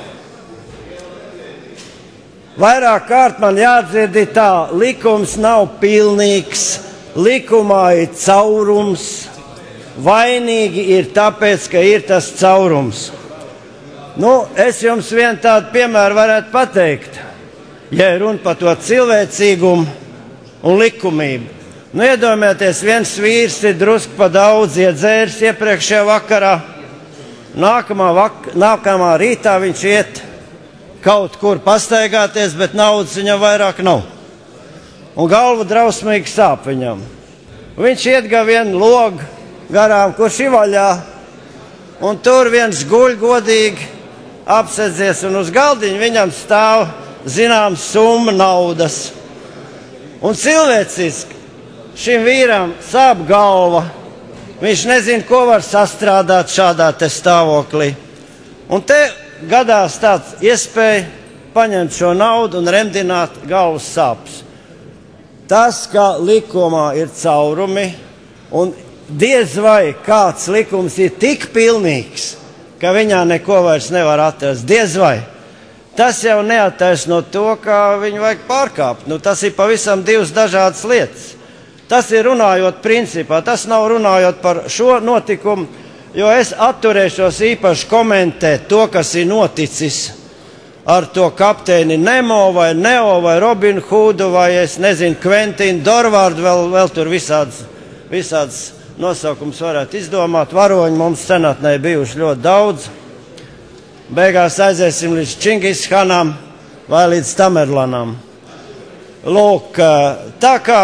Vairāk kārt man jādzird tā, likums nav pilnīgs, likumā ir caurums, vainīgi ir tāpēc, ka ir tas caurums. Nu, es jums vienu tādu piemēru varētu pateikt, ja runa par to cilvēcīgumu un likumību. Nu, iedomājieties, viens vīrs ir drusku pa daudz iedzēris iepriekšējā vakarā, nākamā, vak nākamā rītā viņš iet kaut kur pastaigāties, bet naudas viņam vairāk nav. Un galva drausmīgi sāp viņam. Viņš iet ga vienu logu garām, kurš ir vaļā, un tur viens guļ godīgi, apsedzies, un uz galdiņa viņam stāv zināms summa naudas. Un cilvēciski šim vīram sāp galva, viņš nezina, ko var sastrādāt šādā te stāvoklī. Un te gadās tāds iespēja paņemt šo naudu un remdināt galvas sāpes. Tas, ka likumā ir caurumi, un diez vai kāds likums ir tik pilnīgs, ka viņā neko vairs nevar atrast. Diez vai. Tas jau neattaisno to, ka viņu vajag pārkāpt. Nu, tas ir pavisam divas dažādas lietas. Tas ir runājot principā, tas nav runājot par šo notikumu, jo es atturēšos īpaši komentēt to, kas ir noticis ar to kapteini Nemo vai Neo vai Robinu Hoodu vai es nezinu, Kventinu Dorvārdu, vēl, vēl tur visādas, visādas nosaukums varētu izdomāt. Varoņi mums senatnē bijuši ļoti daudz. Beigās aiziesim līdz Čingishanam vai līdz Tamerlanam. Lūk, tā kā,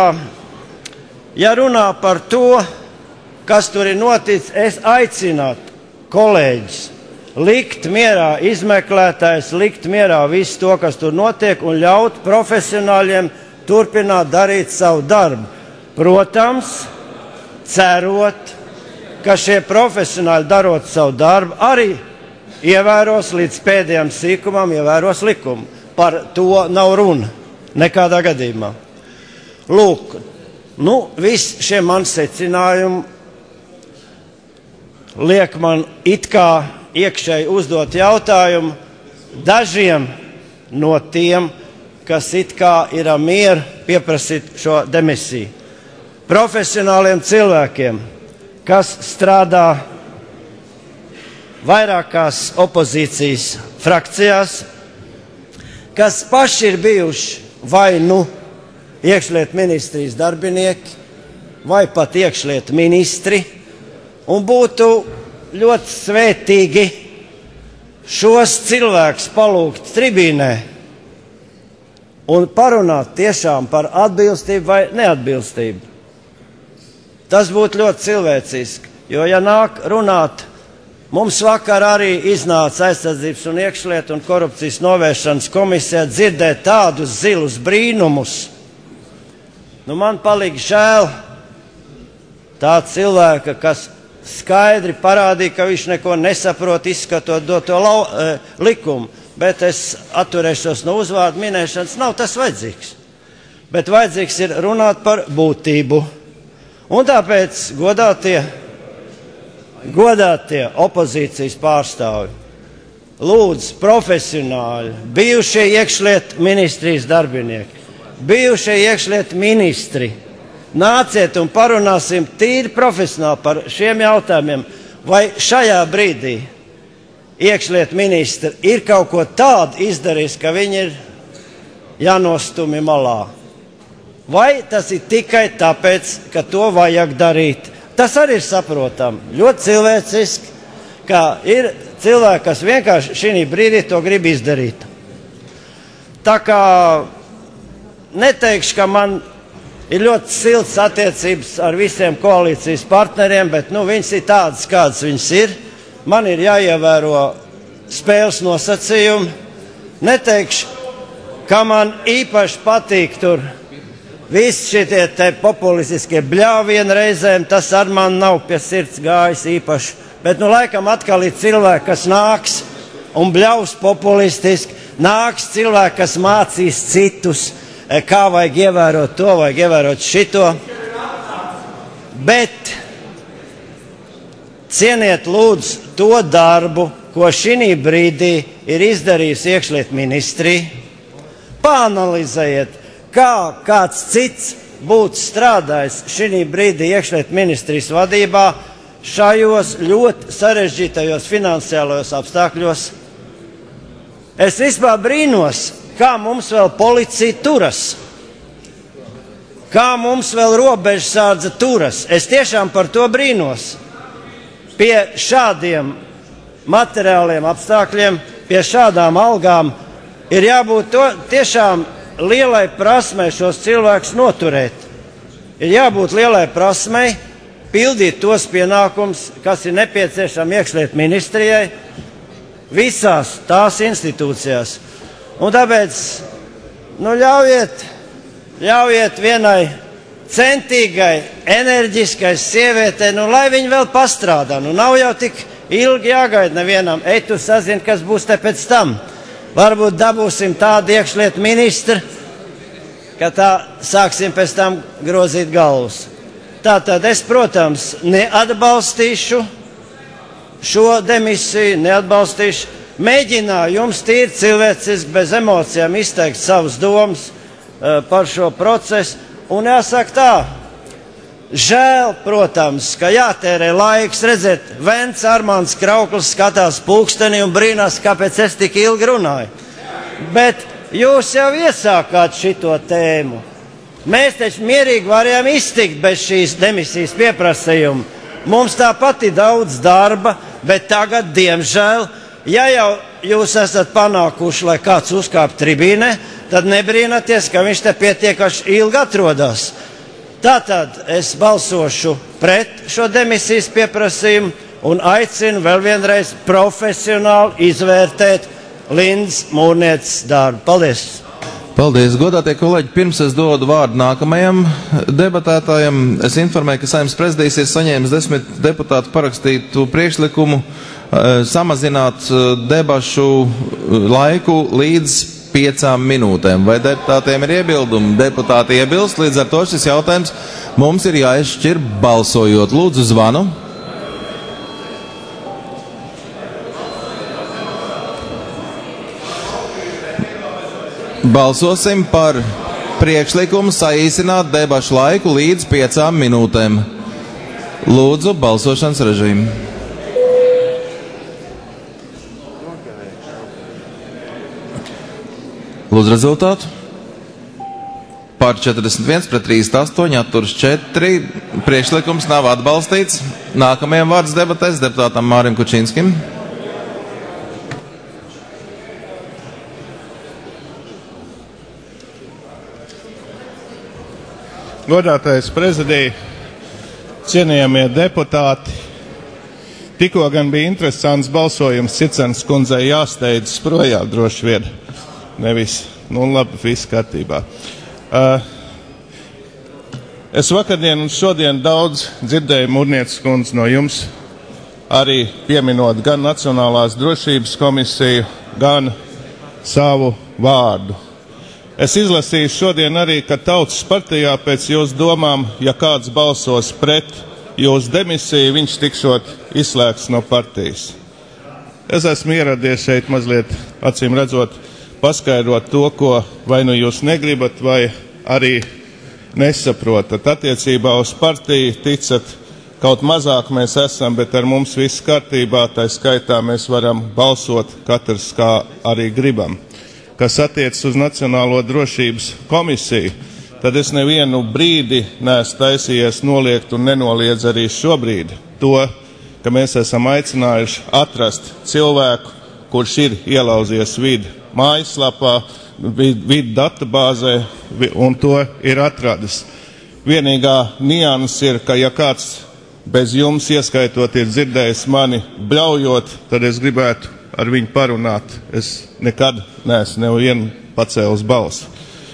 ja runā par to, kas tur ir noticis, es aicinātu kolēģis likt mierā izmeklētājs, likt mierā visu to, kas tur notiek, un ļaut profesionāļiem turpināt darīt savu darbu. Protams, cerot, ka šie profesionāļi darot savu darbu arī ievēros līdz pēdējiem sīkumam, ievēros likumu. Par to nav runa nekādā gadījumā. Lūk, nu, viss šie mani secinājumi liek man it kā iekšēji uzdot jautājumu dažiem no tiem, kas it kā ir mieru pieprasīt šo demisiju. Profesionāliem cilvēkiem, kas strādā vairākās opozīcijas frakcijās, kas paši ir bijuši vai nu iekšlietu ministrijas darbinieki, vai pat iekšlietu ministri, un būtu ļoti svētīgi šos cilvēkus palūgt tribīnē un parunāt tiešām par atbilstību vai neatbilstību. Tas būtu ļoti cilvēciski, jo, ja nāk runāt, mums vakar arī iznāca aizsardzības un iekšlietu un korupcijas novēršanas komisijā dzirdēt tādus zilus brīnumus. Nu, man palika žēl tā cilvēka, kas skaidri parādīja, ka viņš neko nesaprot, izskatot doto lau, e, likumu. bet es atturēšos no uzvārdu minēšanas, nav tas vajadzīgs. Bet vajadzīgs ir runāt par būtību. Un tāpēc godātie, godātie opozīcijas pārstāvi, lūdzu profesionāļi, bijušie iekšlietu ministrijas darbinieki, bijušie iekšlietu ministri, nāciet un parunāsim tīri profesionāli par šiem jautājumiem, vai šajā brīdī iekšlietu ministri ir kaut ko tādu izdarījis, ka viņi ir jānostumi malā. Vai tas ir tikai tāpēc, ka to vajag darīt? Tas arī ir saprotam, ļoti cilvēciski, ka ir cilvēki, kas vienkārši šī brīdī to grib izdarīt. Tā kā neteikšu, ka man ir ļoti silts attiecības ar visiem koalīcijas partneriem, bet nu, viņas ir tādas, kādas viņas ir. Man ir jāievēro spēles nosacījumi. Neteikšu, ka man īpaši patīk tur visi šitie te populistiskie bļāvieni reizēm, tas ar man nav pie sirds gājis īpaši. Bet nu laikam atkal ir cilvēki, kas nāks un bļaus populistiski, nāks cilvēki, kas mācīs citus, kā vajag ievērot to, vajag ievērot šito. Bet cieniet lūdzu to darbu, ko šī brīdī ir izdarījusi iekšlietu ministrija. Pāanalizējiet, kā kāds cits būtu strādājis šī brīdī iekšlietu ministrijas vadībā šajos ļoti sarežģītajos finansiālajos apstākļos. Es vispār brīnos, kā mums vēl policija turas, kā mums vēl robežsardze turas. Es tiešām par to brīnos. Pie šādiem materiāliem apstākļiem, pie šādām algām ir jābūt to, tiešām lielai prasmei šos cilvēkus noturēt. Ir jābūt lielai prasmei pildīt tos pienākums, kas ir nepieciešami iekšlietu ministrijai visās tās institūcijās. Un tāpēc, nu ļaujiet, ļaujiet vienai centīgai, enerģiskai sievietei, nu lai viņi vēl pastrādā. Nu nav jau tik ilgi jāgaida nevienam. Ej, tu sazini, kas būs te pēc tam. Varbūt dabūsim tādu iekšlietu ministru, ka tā sāksim pēc tam grozīt galvas. Tātad es, protams, neatbalstīšu šo demisiju, neatbalstīšu. Mēģināju jums tīri cilvēciski, bez emocijām izteikt savas domas uh, par šo procesu. Un jāsaka tā, žēl, protams, ka jātērē laiks, redzēt, Vents Armāns Krauklis skatās pulksteni un brīnās, kāpēc es tik ilgi runāju. Bet jūs jau iesākāt šito tēmu. Mēs taču mierīgi varējām iztikt bez šīs demisijas pieprasījuma. Mums tāpat ir daudz darba, bet tagad, diemžēl, ja jau jūs esat panākuši, lai kāds uzkāp tribīnē, tad nebrīnaties, ka viņš te pietiekaši ilgi atrodas. Tātad es balsošu pret šo demisijas pieprasījumu un aicinu vēl vienreiz profesionāli izvērtēt Lindas Mūrnieces darbu. Paldies! Paldies, godātie kolēģi. Pirms es dodu vārdu nākamajam debatētājam, es informēju, ka Saeimas prezidijs ir saņēmis desmit deputātu parakstītu priekšlikumu samazināt debašu laiku līdz piecām minūtēm. Vai deputātiem ir iebildumi? Deputāti iebilst, līdz ar to šis jautājums mums ir jāizšķir balsojot. Lūdzu, zvanu. Balsosim par priekšlikumu saīsināt debašu laiku līdz piecām minūtēm. Lūdzu, balsošanas režīmu. Lūdzu rezultātu. Par četrdesmit viens pret trīsdesmit astoņi, atturas četri. Priekšlikums nav atbalstīts. Nākamajam vārds debatēs deputātam Mārim Kučinskim. Godātais prezidija, cienījamie deputāti, tikko gan bija interesants balsojums, Cicenas kundzei jāsteidzas projām droši vien. Nevis, nu labi, viss kārtībā. Uh, es vakardien un šodien daudz dzirdēju, Mūrnieces kundze, no jums, arī pieminot gan Nacionālās drošības komisiju, gan savu vārdu. Es izlasīju šodien arī, ka Tautas partijā pēc jūsu domām, ja kāds balsos pret jūsu demisiju, viņš tikšot izslēgts no partijas. Es esmu ieradies šeit mazliet, acīm redzot, paskaidrot to, ko vai nu jūs negribat, vai arī nesaprotat. Attiecībā uz partiju ticat, kaut mazāk mēs esam, bet ar mums viss kārtībā, tā skaitā mēs varam balsot katrs kā arī gribam. Kas attiecas uz Nacionālo drošības komisiju, tad es nevienu brīdi neesmu taisījies noliegt un nenoliedz arī šobrīd to, ka mēs esam aicinājuši atrast cilvēku, kurš ir ielauzies vidu mājaslapā, vidu databāzē un to ir atradis. Vienīgā nianses ir, ka ja kāds bez jums ieskaitot ir dzirdējis mani bļaujot, tad es gribētu ar viņu parunāt. Es nekad neesmu nevienu pacēlis balsi.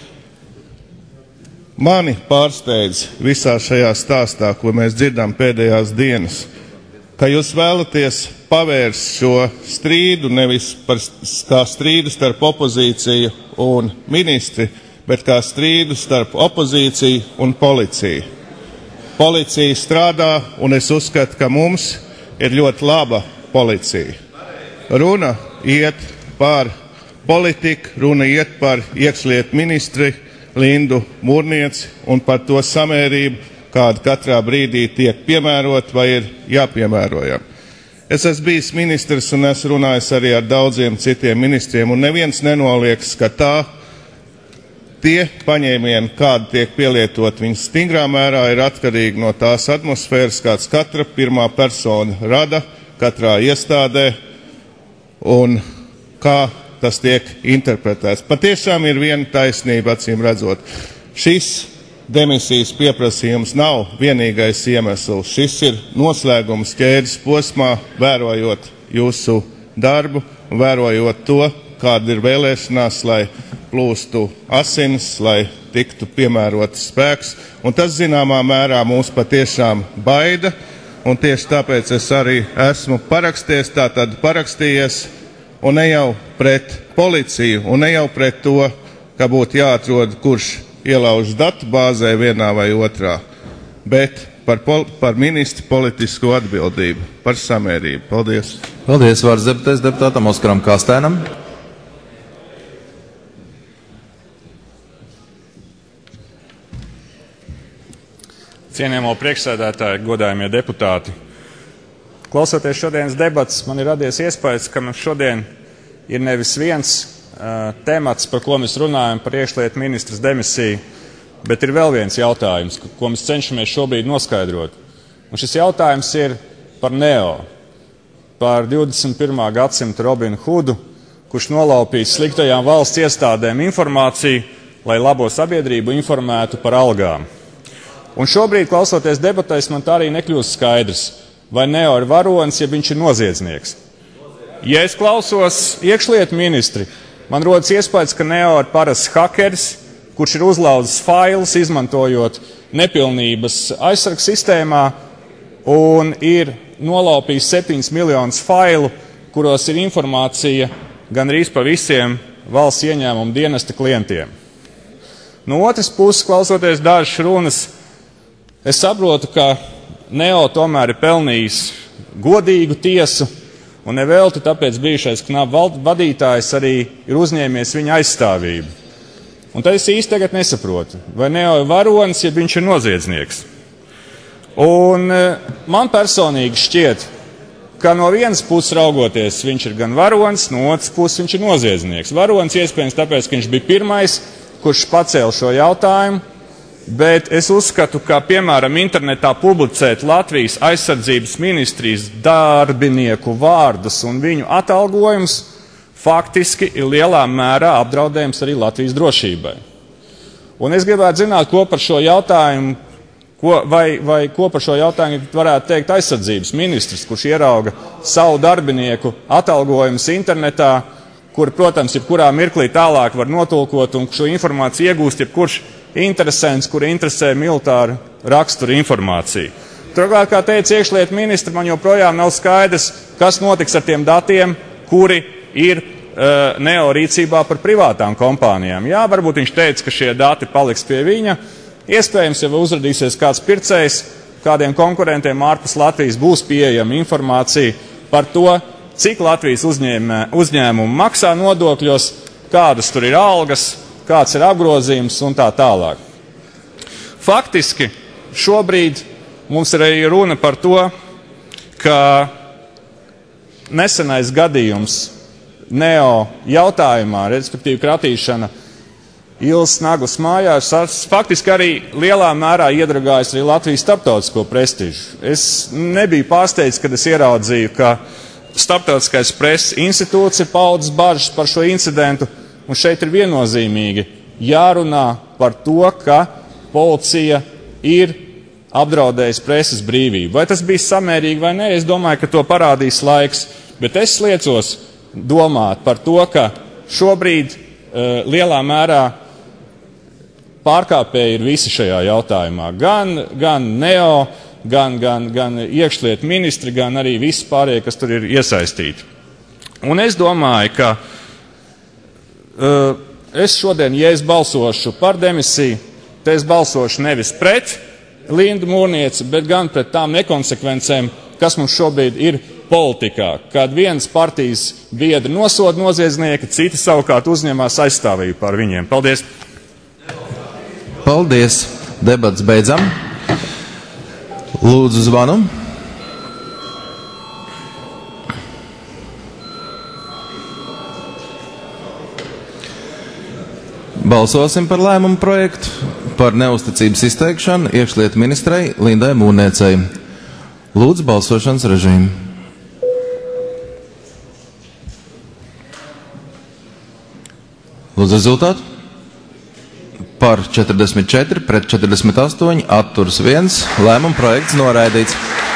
Mani pārsteidz visā šajā stāstā, ko mēs dzirdam pēdējās dienas, ka jūs vēlaties pavērst šo strīdu nevis par, kā strīdu starp opozīciju un ministri, bet kā strīdu starp opozīciju un policiju. Policija strādā, un es uzskatu, ka mums ir ļoti laba policija. Runa iet par politiku, runa iet par iekšlietu ministri Lindu Mūrnieci un par to samērību, kāda katrā brīdī tiek piemērot vai ir jāpiemērojam. Es esmu bijis ministrs un esmu runājis arī ar daudziem citiem ministriem, un neviens nenolieks, ka tā tie paņēmieni, kādi tiek pielietot, viņi stingrā mērā ir atkarīgi no tās atmosfēras, kāds katra pirmā persona rada katrā iestādē, un kā tas tiek interpretēts. Patiešām ir viena taisnība, acīm redzot. Šis demisijas pieprasījums nav vienīgais iemesls. Šis ir noslēgums ķēdes posmā, vērojot jūsu darbu, vērojot to, kāda ir vēlēšanās, lai plūstu asins, lai tiktu piemērots spēks. Un tas zināmā mērā mūs patiešām baida. Un tieši tāpēc es arī esmu parakstījies, tātad parakstījies, un ne jau pret policiju, un ne jau pret to, ka būtu jāatrod, kurš ielauž datu bāzē vienā vai otrā, bet par, pol par ministru politisko atbildību, par samērību. Paldies. Paldies, vārds deputēs deputātam Oskaram Kastēnam. Cienījamo priekšsēdētāji, godājamie deputāti. Klausoties šodienas debatas, man ir radies iespējas, ka mums šodien ir nevis viens uh, temats, par ko mēs runājam, par iekšlietu ministras demisiju, bet ir vēl viens jautājums, ko mēs cenšamies šobrīd noskaidrot. Un šis jautājums ir par Neo, par divdesmit pirmā gadsimta Robinu Hudu, kurš nolaupīs sliktajām valsts iestādēm informāciju, lai labo sabiedrību informētu par algām. Un šobrīd, klausoties debatēs, man tā arī nekļūst skaidrs, vai Neo ir varonis, ja viņš ir noziedznieks. Ja es klausos iekšlietu ministri, man rodas iespējas, ka Neo ir parasts hakeris, kurš ir uzlauzis failus, izmantojot nepilnības aizsargs sistēmā, un ir nolaupījis septiņus miljonus failu, kuros ir informācija gandrīz pa visiem valsts ieņēmumu dienesta klientiem. No otras puses, klausoties dažas runas, es saprotu, ka Neo tomēr ir pelnījis godīgu tiesu, un nevelti tāpēc bijušais knaba vadītājs arī ir uzņēmies viņa aizstāvību. Un tad es īsti tagad nesaprotu, vai Neo ir varonis, ja viņš ir noziedznieks. Un man personīgi šķiet, ka no vienas puses raugoties viņš ir gan varonis, no otras puses viņš ir noziedznieks. Varonis iespējams tāpēc, ka viņš bija pirmais, kurš pacēla šo jautājumu, bet es uzskatu, ka, piemēram, internetā publicēt Latvijas aizsardzības ministrijas darbinieku vārdus un viņu atalgojums faktiski ir lielā mērā apdraudējums arī Latvijas drošībai. Un es gribētu zināt, ko par šo jautājumu, ko, vai, vai ko par šo jautājumu varētu teikt aizsardzības ministrs, kurš ierauga savu darbinieku atalgojumus internetā, kur, protams, jebkurā mirklī tālāk var notulkot un šo informāciju iegūst jebkurš interesants, kuri interesē militāru raksturu informāciju. Turklāt, kā teica iekšlietu ministri, man joprojām nav skaidrs, kas notiks ar tiem datiem, kuri ir Neo rīcībā par privātām kompānijām. Jā, varbūt viņš teica, ka šie dati paliks pie viņa. Iespējams, ja uzradīsies kāds pircējs, kādiem konkurentiem ārpus Latvijas būs pieejama informācija par to, cik Latvijas uzņēmē, uzņēmumi maksā nodokļos, kādas tur ir algas, kāds ir apgrozījums un tā tālāk. Faktiski šobrīd mums ir arī runa par to, ka nesenais gadījums Neo jautājumā, respektīvi kratīšana Ilas Naglas mājās, faktiski arī lielā mērā iedragājas arī Latvijas starptautisko prestižu. Es nebiju pārsteigts, kad es ieraudzīju, ka Starptautiskais preses institūts ir paudzes bažas par šo incidentu, un šeit ir viennozīmīgi jārunā par to, ka policija ir apdraudējusi preses brīvību. Vai tas bija samērīgi vai nē, es domāju, ka to parādīs laiks, bet es liecos domāt par to, ka šobrīd uh, lielā mērā pārkāpēji ir visi šajā jautājumā. Gan, gan Neo, gan, gan, gan iekšlietu ministri, gan arī visi pārējie, kas tur ir iesaistīti. Un es domāju, ka uh, es šodien, ja es balsošu par demisiju, te es balsošu nevis pret Lindu Mūrnieci, bet gan pret tām nekonsekvencēm, kas mums šobrīd ir politikā, kad vienas partijas biedri nosoda noziedznieki, citi savukārt uzņemās aizstāvību par viņiem. Paldies! Paldies! Debats beidzam. Lūdzu zvanu. Balsosim par lēmumu projektu par neusticības izteikšanu iekšlietu ministrei Lindai Mūrniecei. Lūdzu balsošanas režīmu. Lūdzu rezultātu. Par četrdesmit četri, pret četrdesmit astoņi, atturs viens. Lēmuma projekts noraidīts.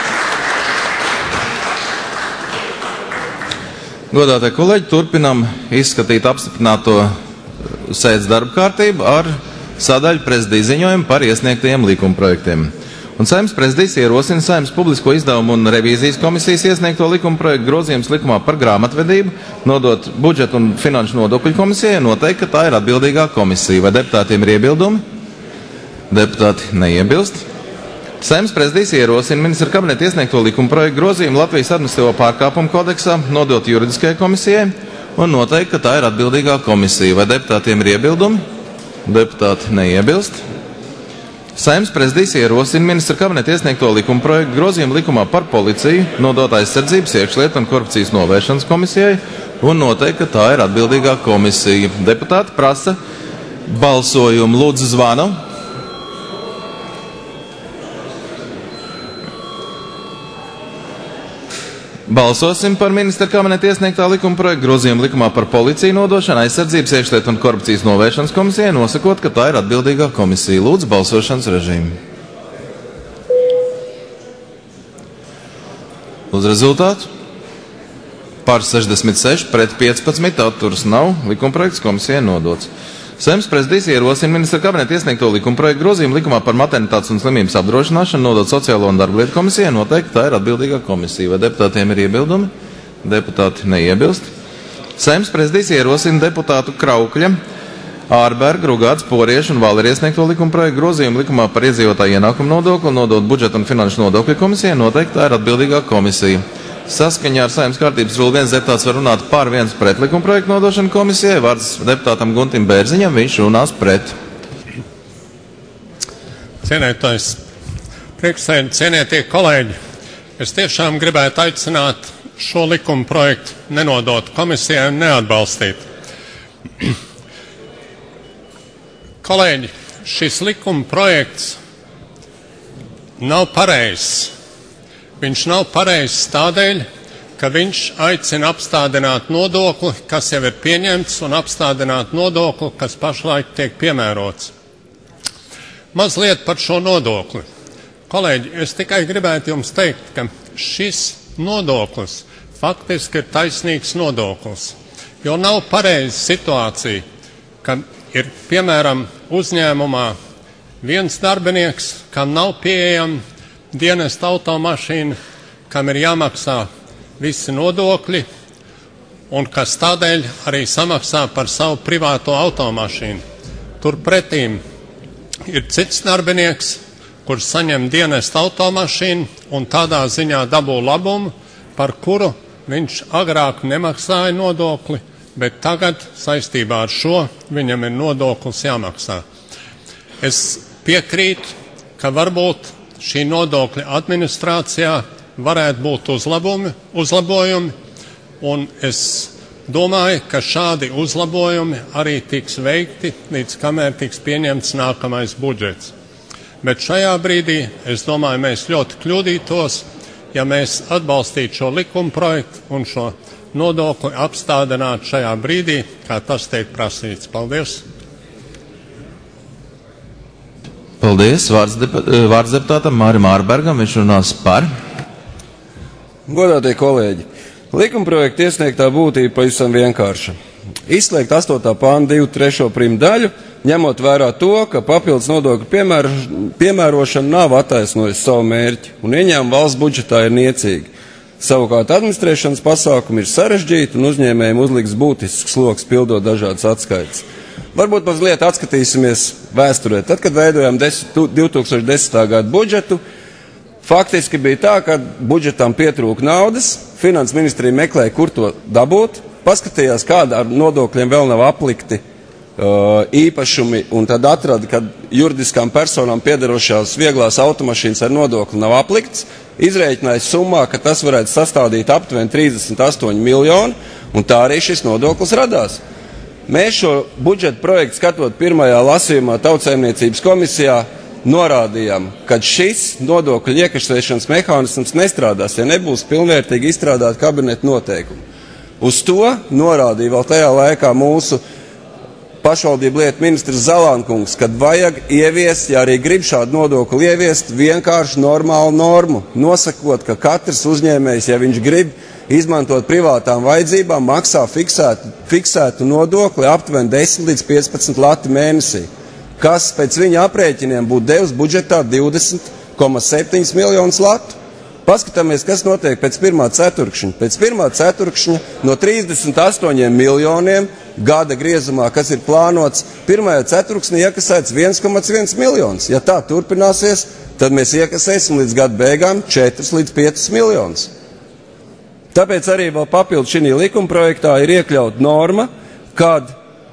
Godātie kolēģi, turpinam izskatīt apstiprināto sēdes darba kārtību ar sadaļu prezidija ziņojumu par iesniegtajiem likumprojektiem. Un Saeimas prezidijs ierosina Saeimas publisko izdevumu un revīzijas komisijas iesniegto likumprojektu grozījums likumā par grāmatvedību, nodot budžetu un finanšu nodokļu komisijai, noteikt, ka tā ir atbildīgā komisija. Vai deputātiem ir iebildumi? Deputāti neiebilst. Saeimas prezidijs ierosina ministra kabineta iesniegto likumprojektu grozījumu Latvijas administratīvo pārkāpumu kodeksā, nodot juridiskajai komisijai un noteikt, ka tā ir atbildīgā komisija. Vai deputātiem ir iebildumi? Deputāti neiebilst. Saeimas prezidijs ierosina ministra kabineta iesniegto likumprojektu grozījumu likumā par policiju, nodot aizsardzības, iekšlietu un korupcijas novēršanas komisijai un noteikt, ka tā ir atbildīgā komisija. Deputāti prasa balsojumu. Lūdzu zvanu. Balsosim par ministra kabineta iesniegtā likumprojektu grozījumu likumā par policiju nodošanu, aizsardzības, iekšlietu un korupcijas novēršanas komisijai, nosakot, ka tā ir atbildīgā komisija. Lūdzu balsošanas režīmu. Lūdzu rezultātu. Par sešdesmit seši, pret piecpadsmit, atturas nav. Likumprojekts komisijai nodots. Saeimas prezidijs ierosina ministra kabineta iesniegto likumprojektu grozījumu likumā par maternitātes un slimības apdrošināšanu, nodot sociālo un darba lietu komisijai, noteikt, tā ir atbildīgā komisija. Vai deputātiem ir iebildumi? Deputāti neiebilst. Saeimas prezidijs ierosina deputātu Kraukļa, Ārberga, Rugāts, Porieša un Valeri iesniegto likumprojektu grozījumu likumā par iedzīvotāju ienākumu nodokli, nodot budžeta un finanšu nodokļu komisijai, noteikt, tā ir atbildīgā komisija. Saskaņā ar Saeimas kārtības rulu viens deputāts var runāt par viens pret likumprojektu nodošanu komisijai. Vārds deputātam Guntim Bērziņam, viņš runās pret. Cienētais priekšsēdi, cienētie kolēģi, es tiešām gribētu aicināt šo likumprojektu nenodot komisijai un neatbalstīt. Kolēģi, šis likumprojekts nav pareizs. Viņš nav pareizs tādēļ, ka viņš aicina apstādināt nodokli, kas jau ir pieņemts, un apstādināt nodokli, kas pašlaik tiek piemērots. Mazliet par šo nodokli. Kolēģi, es tikai gribētu jums teikt, ka šis nodoklis faktiski ir taisnīgs nodoklis, jo nav pareiza situācija, ka ir, piemēram, uzņēmumā viens darbinieks, kam nav pieejama dienesta automašīna, kam ir jāmaksā visi nodokļi, un kas tādēļ arī samaksā par savu privāto automašīnu. Turpretīm ir cits darbinieks, kurš saņem dienesta automašīnu un tādā ziņā dabū labumu, par kuru viņš agrāk nemaksāja nodokli, bet tagad saistībā ar šo viņam ir nodoklis jāmaksā. Es piekrītu, ka varbūt šī nodokļa administrācijā varētu būt uzlabojumi, uzlabojumi, un es domāju, ka šādi uzlabojumi arī tiks veikti, līdz kamēr tiks pieņemts nākamais budžets. Bet šajā brīdī, es domāju, mēs ļoti kļūdītos, ja mēs atbalstītu šo likuma projektu un šo nodokli apstādinātu šajā brīdī, kā tas tiek prasīts. Paldies! Paldies! Vārds, depa, vārds deputātam Mārim Ārbergam, viņš runās par. Godātie kolēģi, likumprojekta iesniegtā būtība pavisam vienkārša. Izslēgt astotā pānta divu trešo primu daļu, ņemot vērā to, ka papildus nodokļu piemēro, piemērošana nav attaisnojusi savu mērķi un ieņēmumi valsts budžetā ir niecīgi. Savukārt administrēšanas pasākumi ir sarežģīti un uzņēmējiem uzliks būtisks sloks pildot dažādas atskaites. Varbūt mazliet atskatīsimies vēsturē. Tad, kad veidojām divi tūkstoši desmitā gada budžetu, faktiski bija tā, ka budžetam pietrūka naudas, finanses ministrija meklēja, kur to dabūt, paskatījās, kāda ar nodokļiem vēl nav aplikti uh, īpašumi, un tad atrada, ka juridiskām personām piederošās vieglās automašīnas ar nodokli nav aplikts, izrēķināja summā, ka tas varētu sastādīt aptuveni trīsdesmit astoņi miljoni, un tā arī šis nodoklis radās. Mēs šo budžeta projektu skatot pirmajā lasījumā Tautsaimniecības komisijā norādījām, ka šis nodokļu iekasēšanas mehānisms nestrādās, ja nebūs pilnvērtīgi izstrādāt kabineta noteikumi. Uz to norādīja vēl tajā laikā mūsu pašvaldību lietu ministrs Zalankungs, kad vajag ieviest, ja arī grib šādu nodokli ieviest, vienkārši normālu normu, nosakot, ka katrs uzņēmējs, ja viņš grib izmantot privātām vajadzībām, maksā fiksētu, fiksētu nodokli aptuveni desmit līdz piecpadsmit lati mēnesī, kas pēc viņa aprēķiniem būtu devis budžetā divdesmit komats septiņi miljonus latu. Paskatāmies, kas notiek pēc pirmā ceturkšņa. Pēc pirmā ceturkšņa no trīsdesmit astoņiem miljoniem gada griezumā, kas ir plānots, pirmajā ceturksnī iekasēts viens komats viens miljons. Ja tā turpināsies, tad mēs iekasēsim līdz gada beigām četri līdz pieci miljonus. Tāpēc arī vēl papildu šī likumprojektā ir iekļaut norma, kad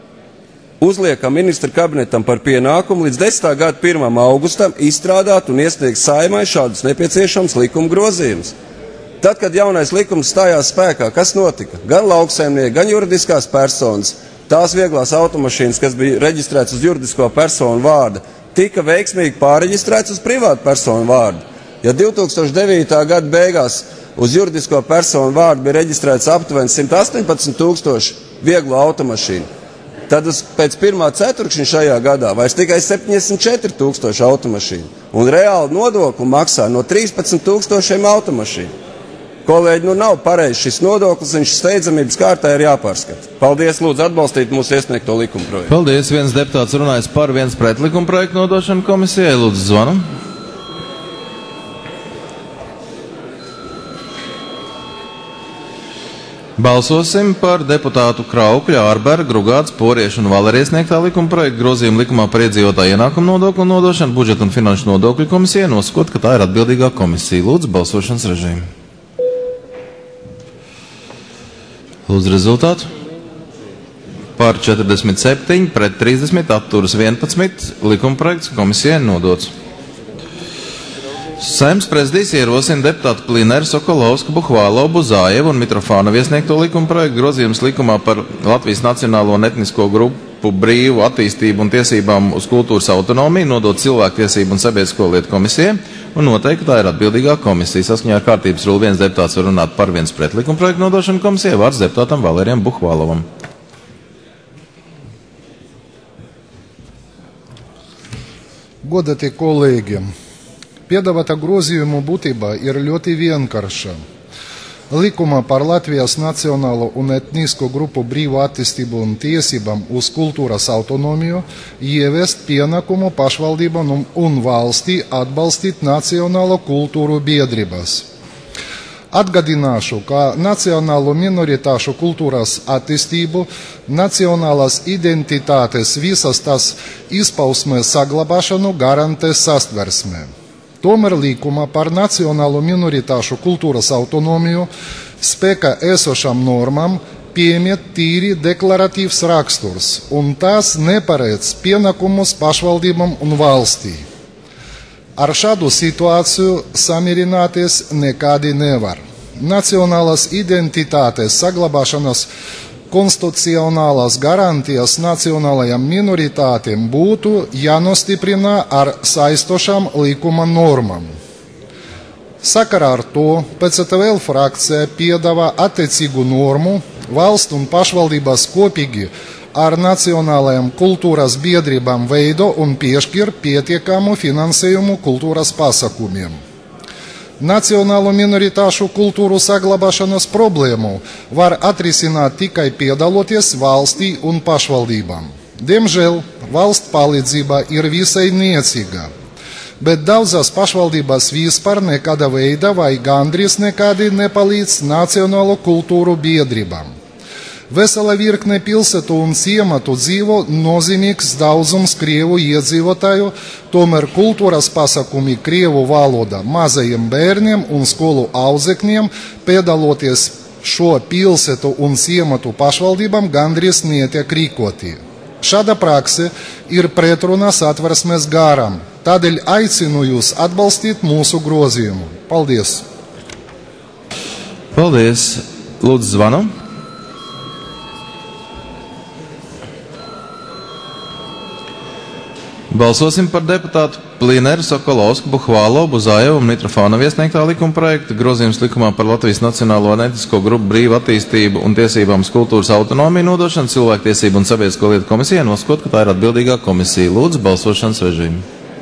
uzliekam ministra kabinetam par pienākumu līdz desmitā gada pirmajam augustam izstrādāt un iesniegt Saeimai šādus nepieciešams likuma grozījumus. Tad, kad jaunais likums stājās spēkā, kas notika? Gan lauksaimnieki, gan juridiskās personas, tās vieglās automašīnas, kas bija reģistrētas uz juridisko personu vārda, tika veiksmīgi pārreģistrētas uz privātu personu vārdu. Ja divi tūkstoši devītā gada beigās uz juridisko personu vārdu bija reģistrēts aptuveni simt astoņpadsmit tūkstoši vieglo automašīnu, tad uz pēc pirmā ceturkšņa šajā gadā vairs tikai septiņdesmit četri tūkstoši automašīnu. Un reāli nodokli maksā no trīspadsmit tūkstošiem automašīnu. Kolēģi, nu nav pareizi šis nodoklis, viņš steidzamības kārtā ir jāpārskata. Paldies, lūdzu, atbalstīt mūsu iesniegto likumprojektu. Paldies, viens deputāts runājis par, viens pret likumprojektu nodošanu komisijai. Lūdzu, zvanu. Balsosim par deputātu Kraukļa, Ārberga, Grugāts, Porieša un Valera iesniegtā likuma projekta grozījumu likumā par iedzīvotāju ienākumu nodokļu nodošanu budžeta un finanšu nodokļu komisijai, nosakot, ka tā ir atbildīgā komisija. Lūdzu, balsošanas režīmu. Lūdzu, rezultātu. Par četrdesmit septiņi, pret trīsdesmit, atturas vienpadsmit, likuma projekts komisijai nodots. Saeimas prezidijs ierosina deputātu Plineru, Sokolovsku, Buhvālovu, Zājevu un Mitrofānovu iesniegto likuma projektu grozījums likumā par Latvijas nacionālo un etnisko grupu brīvu attīstību un tiesībām uz kultūras autonomiju, nodot cilvēktiesību un sabiedrisko lietu komisijai un noteikti tā ir atbildīgā komisija. Saskaņā ar kārtības rulu viens deputāts var runāt par, viens pret likuma projektu nodošanu komisijai, vārds deputātam Valērijam Buhvālovam. Godātie kolēģi, piedāvāta grozījuma būtība ir ļoti vienkārša. Likumā par Latvijas nacionālo un etnisko grupu brīvu attīstību un tiesībām uz kultūras autonomiju ieviest pienākumu pašvaldībām un valstī atbalstīt nacionālo kultūru biedrības. Atgādināšu, ka nacionālo minoritāšu kultūras attīstību, nacionālās identitātes visas tās izpausmes saglabāšanu garantē Satversme. Tomēr likuma par nacionālo minoritāšu kultūras autonomiju spēkā esošām normām pieņemt tīri deklaratīvs raksturs, un tās neparedz pienākumus pašvaldībām un valstī. Ar šādu situāciju samierināties nekādi nevar. Nacionālās identitātes saglabāšanas konstitucionālās garantijas nacionālajām minoritātēm būtu jānostiprina ar saistošām likuma normām. Sakarā ar to P C T V L frakcija piedāvā attiecīgu normu valsts un pašvaldības kopīgi ar nacionālajām kultūras biedrībām veido un piešķir pietiekamu finansējumu kultūras pasākumiem. Nacionālo minoritāšu kultūru saglabāšanas problēmu var atrisināt tikai piedaloties valstī un pašvaldībām. Diemžēl valsts palīdzība ir visai niecīga, bet daudzas pašvaldības vispār nekāda veida vai gandrīz nekādi nepalīdz nacionālo kultūru biedrībām. Vesela virkne pilsētu un ciematu dzīvo nozīmīgs daudzums krievu iedzīvotāju, tomēr kultūras pasākumi krievu valodā mazajiem bērniem un skolu audzekņiem piedaloties šo pilsētu un ciematu pašvaldībām gandrīz netiek rīkoti. Šāda prakse ir pretrunā Satversmes garam, tādēļ aicinu jūs atbalstīt mūsu grozījumu. Paldies! Paldies! Lūdzu, zvanu! Balsosim par deputātu Plineru, Sokolovsku, Buhvālo, Buzajevu un Mitrofānovu iesniegtā likuma projekta grozījums likumā par Latvijas Nacionālo un etnisko grupu brīvu attīstību un tiesībām uz kultūras autonomiju nodošanu Cilvēktiesību un sabiedrisko lietu komisijai, nosakot, ka tā ir atbildīgā komisija. Lūdzu, balsošanas režīmu.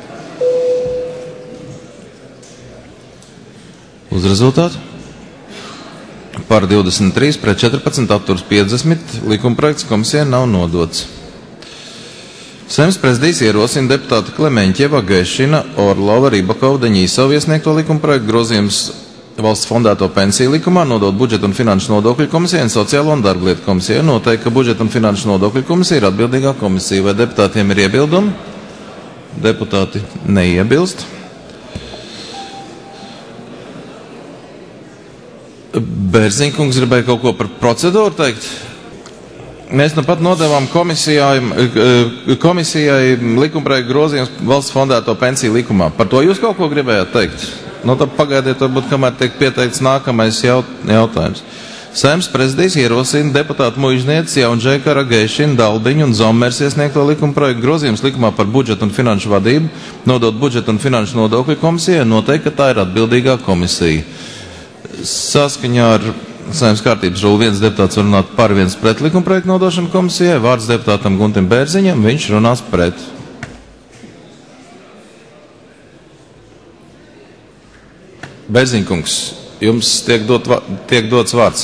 Uz rezultātu. Par divdesmit trīs pret četrpadsmit atturas piecdesmit likuma projekts komisijai nav nodots. Saeimas prezidijs ierosina deputātu Klemeņķieva, Gešina, Orlova, Ribakova, Deņīsova iesniegto likuma projektu grozījums valsts fondēto pensiju likumā, nodot budžeta un finanšu nodokļu komisijai un sociālo un darba lietu komisijai. Noteikti, ka budžeta un finanšu nodokļu komisija ir atbildīgā komisija. Vai deputātiem ir iebildumi? Deputāti neiebilst. Bērziņkungs gribēja kaut ko par procedūru teikt? Mēs nu pat nodevām komisijai, komisijai likumprojektu grozījums valsts fondēto pensiju likumā. Par to jūs kaut ko gribējāt teikt? Nu, tad pagaidiet, varbūt, kamēr tiek pieteikts nākamais jaut, jautājums. Saeimas prezidijs ierosina deputātu muižnieci Jaunžēkara, Geišina, Dalbiņu un Zomers iesniegto likumprojektu grozījums likumā par budžetu un finanšu vadību, nodot budžetu un finanšu nodokļu komisijai, noteikti, ka tā ir atbildīgā komisija. Saskaņā ar Saeimas kārtības rulu viens deputāts var runāt par, viens pret likumprojektu nodošanu komisijai. Vārds deputātam Guntim Bērziņam, viņš runās pret. Bērziņkungs, jums tiek, dot, tiek dots vārds.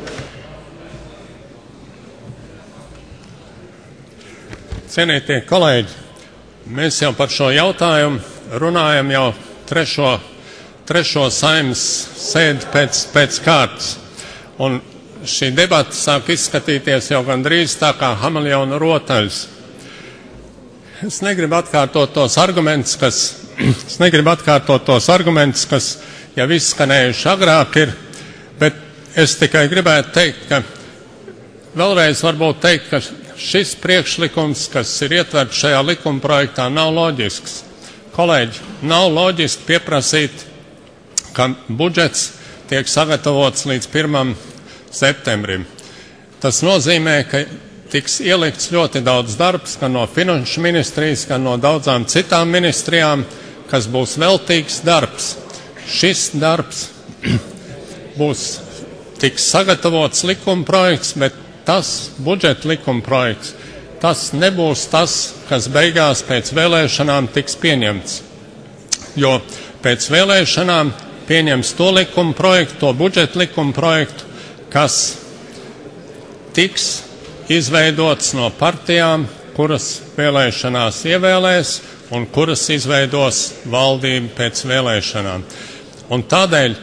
Cienītie kolēģi, mēs jau par šo jautājumu runājam jau trešo, trešo Saeimas sēdi pēc, pēc kārtas. Un šī debata sāk izskatīties jau gandrīz tā kā hameleona rotaļas. Es negribu atkārtot tos argumentus, kas, es negribu atkārtot tos argumentus, kas jau izskanējuši agrāk ir, bet es tikai gribētu teikt, ka vēlreiz varbūt teikt, ka šis priekšlikums, kas ir ietverts šajā likuma projektā, nav loģisks. Kolēģi, nav loģiski pieprasīt, ka budžets tiek sagatavots līdz pirmam septembrim. Tas nozīmē, ka tiks ielikts ļoti daudz darbs, gan no finanšu ministrijas, gan no daudzām citām ministrijām, kas būs veltīgs darbs. Šis darbs būs tiks sagatavots likuma projekts, bet tas budžeta likuma projekts, tas nebūs tas, kas beigās pēc vēlēšanām tiks pieņemts. Jo pēc vēlēšanām pieņems to likuma projektu, to budžeta likuma projektu, kas tiks izveidots no partijām, kuras vēlēšanās ievēlēs un kuras izveidos valdību pēc vēlēšanām. Un tādēļ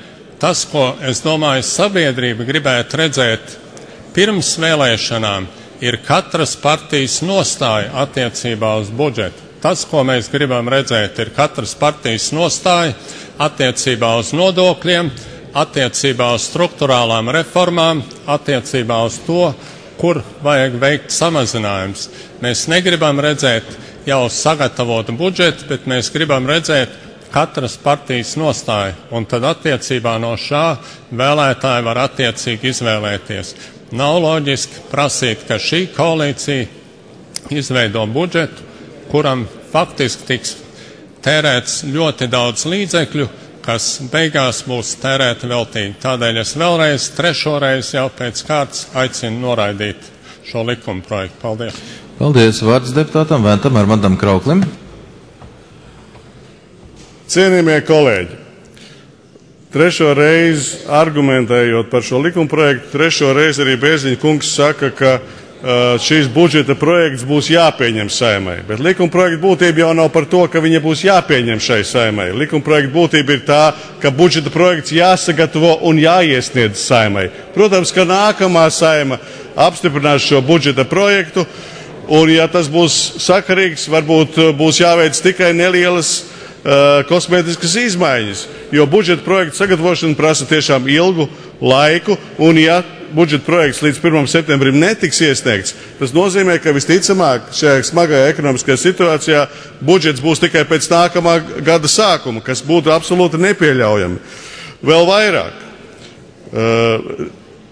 tas, ko es domāju, sabiedrība gribētu redzēt pirms vēlēšanām, ir katras partijas nostāja attiecībā uz budžetu. Tas, ko mēs gribam redzēt, ir katras partijas nostāja attiecībā uz nodokļiem, attiecībā uz struktūrālām reformām, attiecībā uz to, kur vajag veikt samazinājums. Mēs negribam redzēt jau sagatavotu budžetu, bet mēs gribam redzēt katras partijas nostāju, un tad attiecībā no šā vēlētāji var attiecīgi izvēlēties. Nav loģiski prasīt, ka šī koalīcija izveido budžetu, kuram faktiski tiks tērēts ļoti daudz līdzekļu, kas beigās būs tērēti veltīgi. Tādēļ es vēlreiz, trešo reizi jau pēc kārtas aicinu noraidīt šo likuma projektu. Paldies. Paldies. Vārds deputātam Ventam Armandam Krauklim. Cienījamie kolēģi, trešo reizi argumentējot par šo likuma projektu, trešo reizi arī Bērziņa kungs saka, ka uh, šīs budžeta projekts būs jāpieņem Saeimai. Bet likuma projekta būtība jau nav par to, ka viņa būs jāpieņem šai Saeimai. Likuma projekta būtība ir tā, ka budžeta projekts jāsagatavo un jāiesniedz Saeimai. Protams, ka nākamā Saeima apstiprinās šo budžeta projektu, un ja tas būs sakarīgs, varbūt būs jāveic tikai nelielas Uh, kosmētiskas izmaiņas, jo budžeta projekta sagatavošana prasa tiešām ilgu laiku, un ja budžeta projekts līdz pirmajam septembrim netiks iesniegts, tas nozīmē, ka visticamāk šajā smagajā ekonomiskajā situācijā budžets būs tikai pēc nākamā gada sākuma, kas būtu absolūti nepieļaujami. Vēl vairāk. Uh,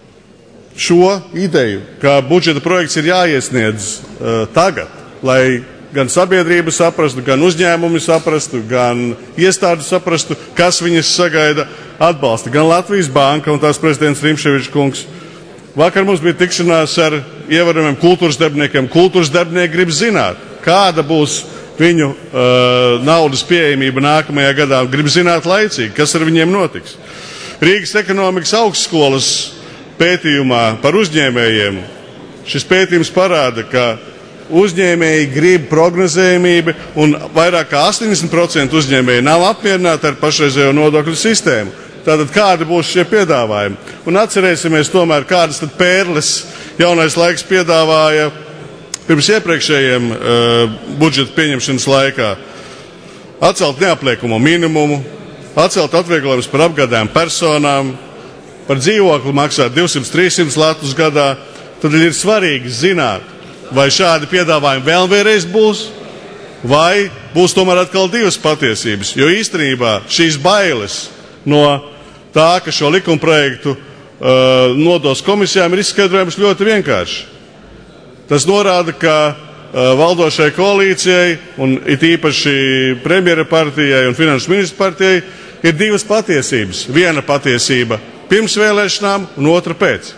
šo ideju, ka budžeta projekts ir jāiesniedz uh, tagad, lai gan sabiedrība saprastu, gan uzņēmumi saprastu, gan iestādi saprastu, kas viņas sagaida, atbalsta. Gan Latvijas Banka un tās prezidents Rimševičs kungs. Vakar mums bija tikšanās ar ievērojamiem kultūras darbiniekiem. Kultūras darbinieki grib zināt, kāda būs viņu uh, naudas pieejamība nākamajā gadā. Grib zināt laicīgi, kas ar viņiem notiks. Rīgas ekonomikas augstskolas pētījumā par uzņēmējiem šis pētījums parāda, ka uzņēmēji grib prognozējumību, un vairāk kā astoņdesmit procenti uzņēmēji nav apmierināti ar pašreizējo nodokļu sistēmu. Tātad kādi būs šie piedāvājumi? Un atcerēsimies tomēr, kādas tad pērles jaunais laiks piedāvāja pirms iepriekšējiem uh, budžeta pieņemšanas laikā. Atcelt neapliekumu minimumu, atcelt atvieglojumus par apgādājām personām, par dzīvokli maksāt divsimt trīsimt latus gadā. Tad ir svarīgi zināt, vai šādi piedāvājumi vēl vienreiz būs, vai būs tomēr atkal divas patiesības. Jo īstenībā šīs bailes no tā, ka šo likuma projektu uh, nodos komisijām, ir izskaidrojums ļoti vienkārši. Tas norāda, ka uh, valdošai koalīcijai, un it īpaši premjera partijai un finanšu ministru partijai, ir divas patiesības. Viena patiesība pirms vēlēšanām un otra pēc.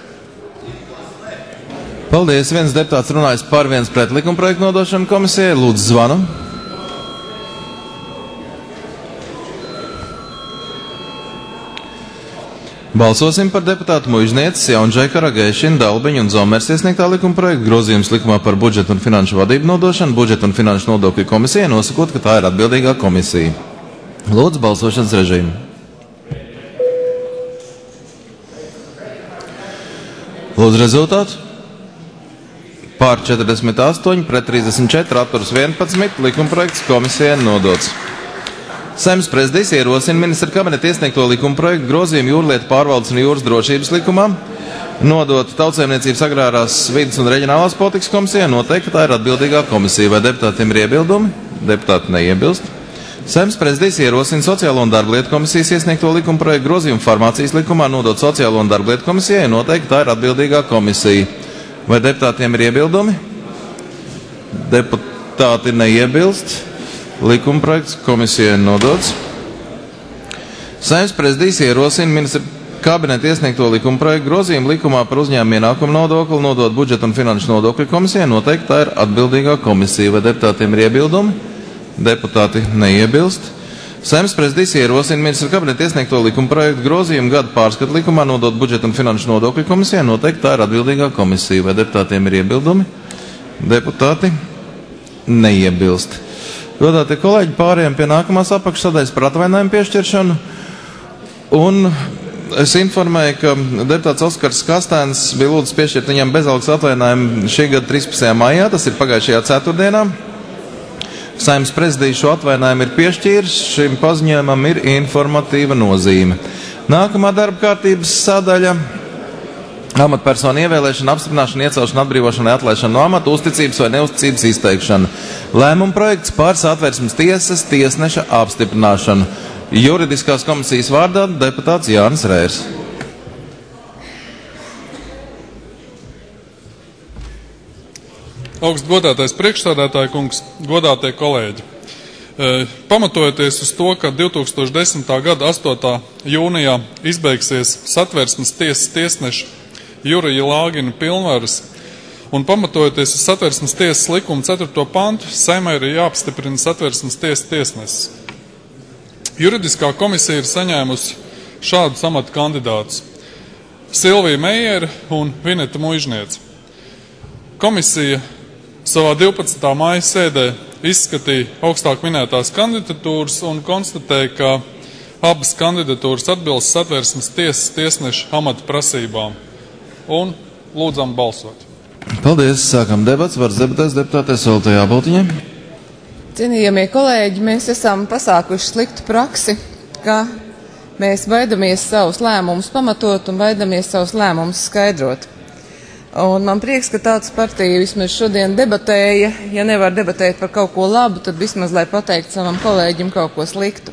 Paldies. Viens deputāts runājis par, viens pret likumprojektu nodošanu komisijai. Lūdzu, zvanu. Balsosim par deputātu Muižnieces, Jaunžēka, Ragēšina, Dalbiņa un Zomers iesniegtā likumprojekta grozījums likumā par budžetu un finanšu vadību nodošanu, budžetu un finanšu nodokļu komisijai, nosakot, ka tā ir atbildīgā komisija. Lūdzu, balsošanas režīmu. Lūdzu, rezultātu. Pār četrdesmit astoņi, pret trīsdesmit četri, atturas vienpadsmit, likumprojekts komisijai nodots. Saeimas prezidijs ierosina ministra kabineta iesniegto likumprojektu grozījumu jūrlietu pārvaldes un jūras drošības likumā, nodot Tautsaimniecības agrārās vides un reģionālās politikas komisijai, noteikt, ka tā ir atbildīgā komisija. Vai deputātiem ir iebildumi? Deputāti neiebilst. Saeimas prezidijs ierosina Sociālo un darblietu komisijas iesniegto likumprojektu grozījumu farmācijas likumā, nodot Sociālo un darblietu komisijai, noteikt, ka tā ir atbildīgā komisija. Vai deputātiem ir iebildumi? Deputāti neiebilst. Likumprojekts komisijai nodots. Saeimas prezidijs ierosina ministra kabineta iesniegto likumprojektu grozījumu likumā par uzņēmumu ienākumu nodokli, nodot budžeta un finanšu nodokļu komisijai, noteikti tā ir atbildīgā komisija. Vai deputātiem ir iebildumi? Deputāti neiebilst. Saeimas prezidijs ierosina ministra kabineta iesniegto likumprojektu grozījumu gadu pārskatu likumā, nodot budžeta un finanšu nodokļu komisijai, noteikti tā ir atbildīgā komisija. Vai deputātiem ir iebildumi? Deputāti neiebilst. Godātie kolēģi, pārējiem pie nākamās apakšsadaļas par atvainājumu piešķiršanu. Un es informēju, ka deputāts Oskars Kastēns bija lūdzis piešķirt viņam bezalgas atvainājumu šī gada trīspadsmitajā maijā, tas ir pagājušajā ceturtdienā. Saeimas prezidija šo atvainājumu ir piešķīris, šim paziņojumam ir informatīva nozīme. Nākamā darba kārtības sadaļa - amatpersonu ievēlēšana, apstiprināšana, iecelšana, atbrīvošana, atlaišana no amata, uzticības vai neuzticības izteikšana. Lēmuma projekts par Satversmes tiesas tiesneša apstiprināšanu. Juridiskās komisijas vārdā deputāts Jānis Rērs. Augstgodātais priekšsēdētāja kungs, godātie kolēģi. E, pamatojoties uz to, ka divi tūkstoši desmitā gada astotā jūnijā izbeigsies Satversmes tiesas tiesneša Jurija Lāgina pilnvaras, un pamatojoties uz Satversmes tiesas likuma ceturto pantu, Saeimai ir jāapstiprina Satversmes tiesas tiesnesis. Juridiskā komisija ir saņēmusi šādus amata kandidātus - Silvija Meijere un Vineta Muižniece. Komisija savā divpadsmitā maija sēdē izskatīja augstāk minētās kandidatūras un konstatēja, ka abas kandidatūras atbilst Satversmes tiesas tiesneša amata prasībām. Un lūdzam balsot. Paldies, sākam debats, var debatēs deputātē Soltai Jābaltiņai. Cienījamie kolēģi, mēs esam pasākuši sliktu praksi, ka mēs baidamies savus lēmumus pamatot un baidamies savus lēmumus skaidrot. Un man prieks, ka Tautas partija vismaz šodien debatēja, ja nevar debatēt par kaut ko labu, tad vismaz, lai pateikt savam kolēģim kaut ko sliktu.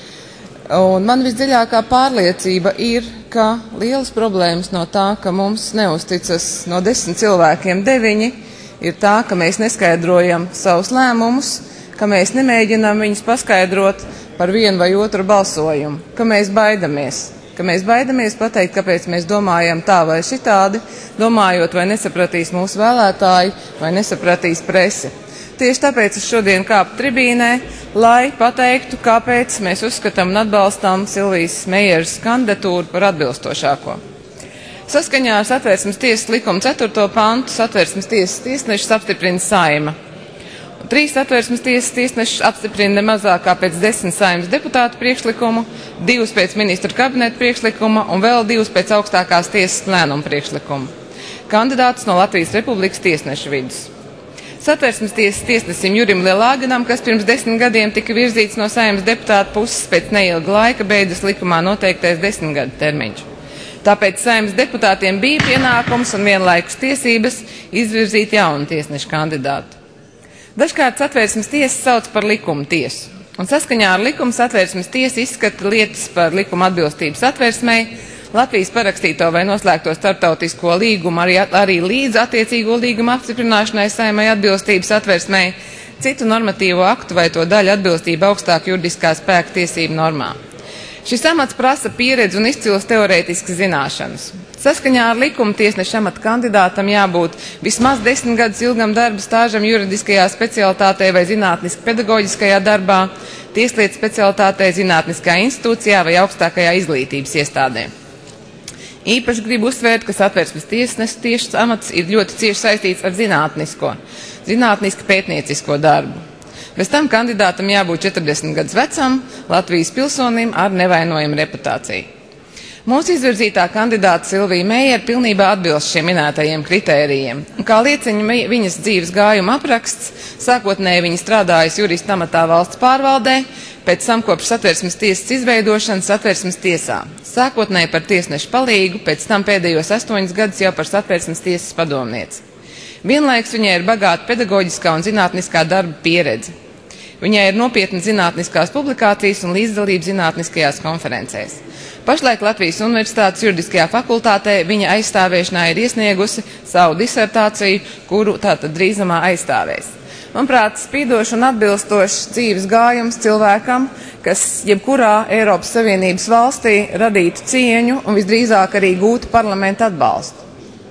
Un man visdziļākā pārliecība ir, ka lielas problēmas no tā, ka mums neusticas no desmit cilvēkiem deviņi, ir tā, ka mēs neskaidrojam savus lēmumus, ka mēs nemēģinām viņus paskaidrot par vienu vai otru balsojumu, ka mēs baidamies. Ka mēs baidamies pateikt, kāpēc mēs domājam tā vai šitādi, domājot, vai nesapratīs mūsu vēlētāji, vai nesapratīs presi. Tieši tāpēc es šodien kāpu tribīnē, lai pateiktu, kāpēc mēs uzskatām un atbalstām Silvijas Meijeres kandidatūru par atbilstošāko. Saskaņā ar Satversmes tiesas likuma ceturto pantu Satversmes tiesas tiesnešus apstiprina Saeima. Trīs Satversmes tiesas tiesnešus apstiprina ne mazāk kā pēc desmit Saeimas deputātu priekšlikumu, divus pēc ministru kabineta priekšlikuma un vēl divus pēc augstākās tiesas lēnuma priekšlikuma. Kandidātus no Latvijas Republikas tiesnešu vidus. Satversmes tiesas tiesnesim Jurim Lielāganam, kas pirms desmit gadiem tika virzīts no Saeimas deputāta puses, pēc neilga laika beidzas likumā noteiktais desmit gadu termiņš. Tāpēc Saeimas deputātiem bija pienākums un vienlaikus tiesības izvirzīt jaunu tiesnešu kandidātu. Dažkārt Satversmes tiesa sauc par likuma tiesu, un saskaņā ar likumu Satversmes tiesa izskata lietas par likuma atbilstību Satversmei, Latvijas parakstīto vai noslēgto starptautisko līgumu, arī, arī līdz attiecīgo līgumu apstiprināšanai Saeimai atbilstību Satversmei, citu normatīvo aktu vai to daļu atbilstību augstāk juridiskā spēka tiesību normām. Šis amats prasa pieredzi un izcils teorētiskas zināšanas. Saskaņā ar likumu tiesneša amata kandidātam jābūt vismaz desmit gadus ilgam darba stāžam juridiskajā specialitātē vai zinātniski pedagoģiskajā darbā, tieslietu specialitātē, zinātniskajā institūcijā vai augstākajā izglītības iestādē. Īpaši gribu uzsvērt, ka Satversmes tiesneša tiešs amats ir ļoti cieši saistīts ar zinātnisko, zinātniski pētniecisko darbu. Bez tam kandidātam jābūt četrdesmit gadus vecam, Latvijas pilsonim ar nevainojumu reputāciju. Mūsu izvirzītā kandidāta Silvija Meijere pilnībā atbilst šiem minētajiem kritērijiem. Kā liecina viņas dzīves gājuma apraksts, sākotnēji viņa strādājas jurista amatā valsts pārvaldē, pēc tam kopš Satversmes tiesas izveidošanas Satversmes tiesā. Sākotnēji par tiesnešu palīgu, pēc tam pēdējos astoņus gadus jau par Satversmes tiesas padomnieci. Vienlaiks viņai ir bagāta pedagoģiskā un zinātniskā darba pieredze. Viņai ir nopietnas zinātniskās publikācijas un līdzdalība zinātniskajās konferencēs. Pašlaik Latvijas Universitātes juridiskajā fakultātē viņa aizstāvēšanā ir iesniegusi savu disertāciju, kuru tātad drīzumā aizstāvēs. Manuprāt, spīdošs un atbilstošs dzīves gājums cilvēkam, kas jebkurā Eiropas Savienības valstī radītu cieņu un visdrīzāk arī gūtu parlamentu atbalstu.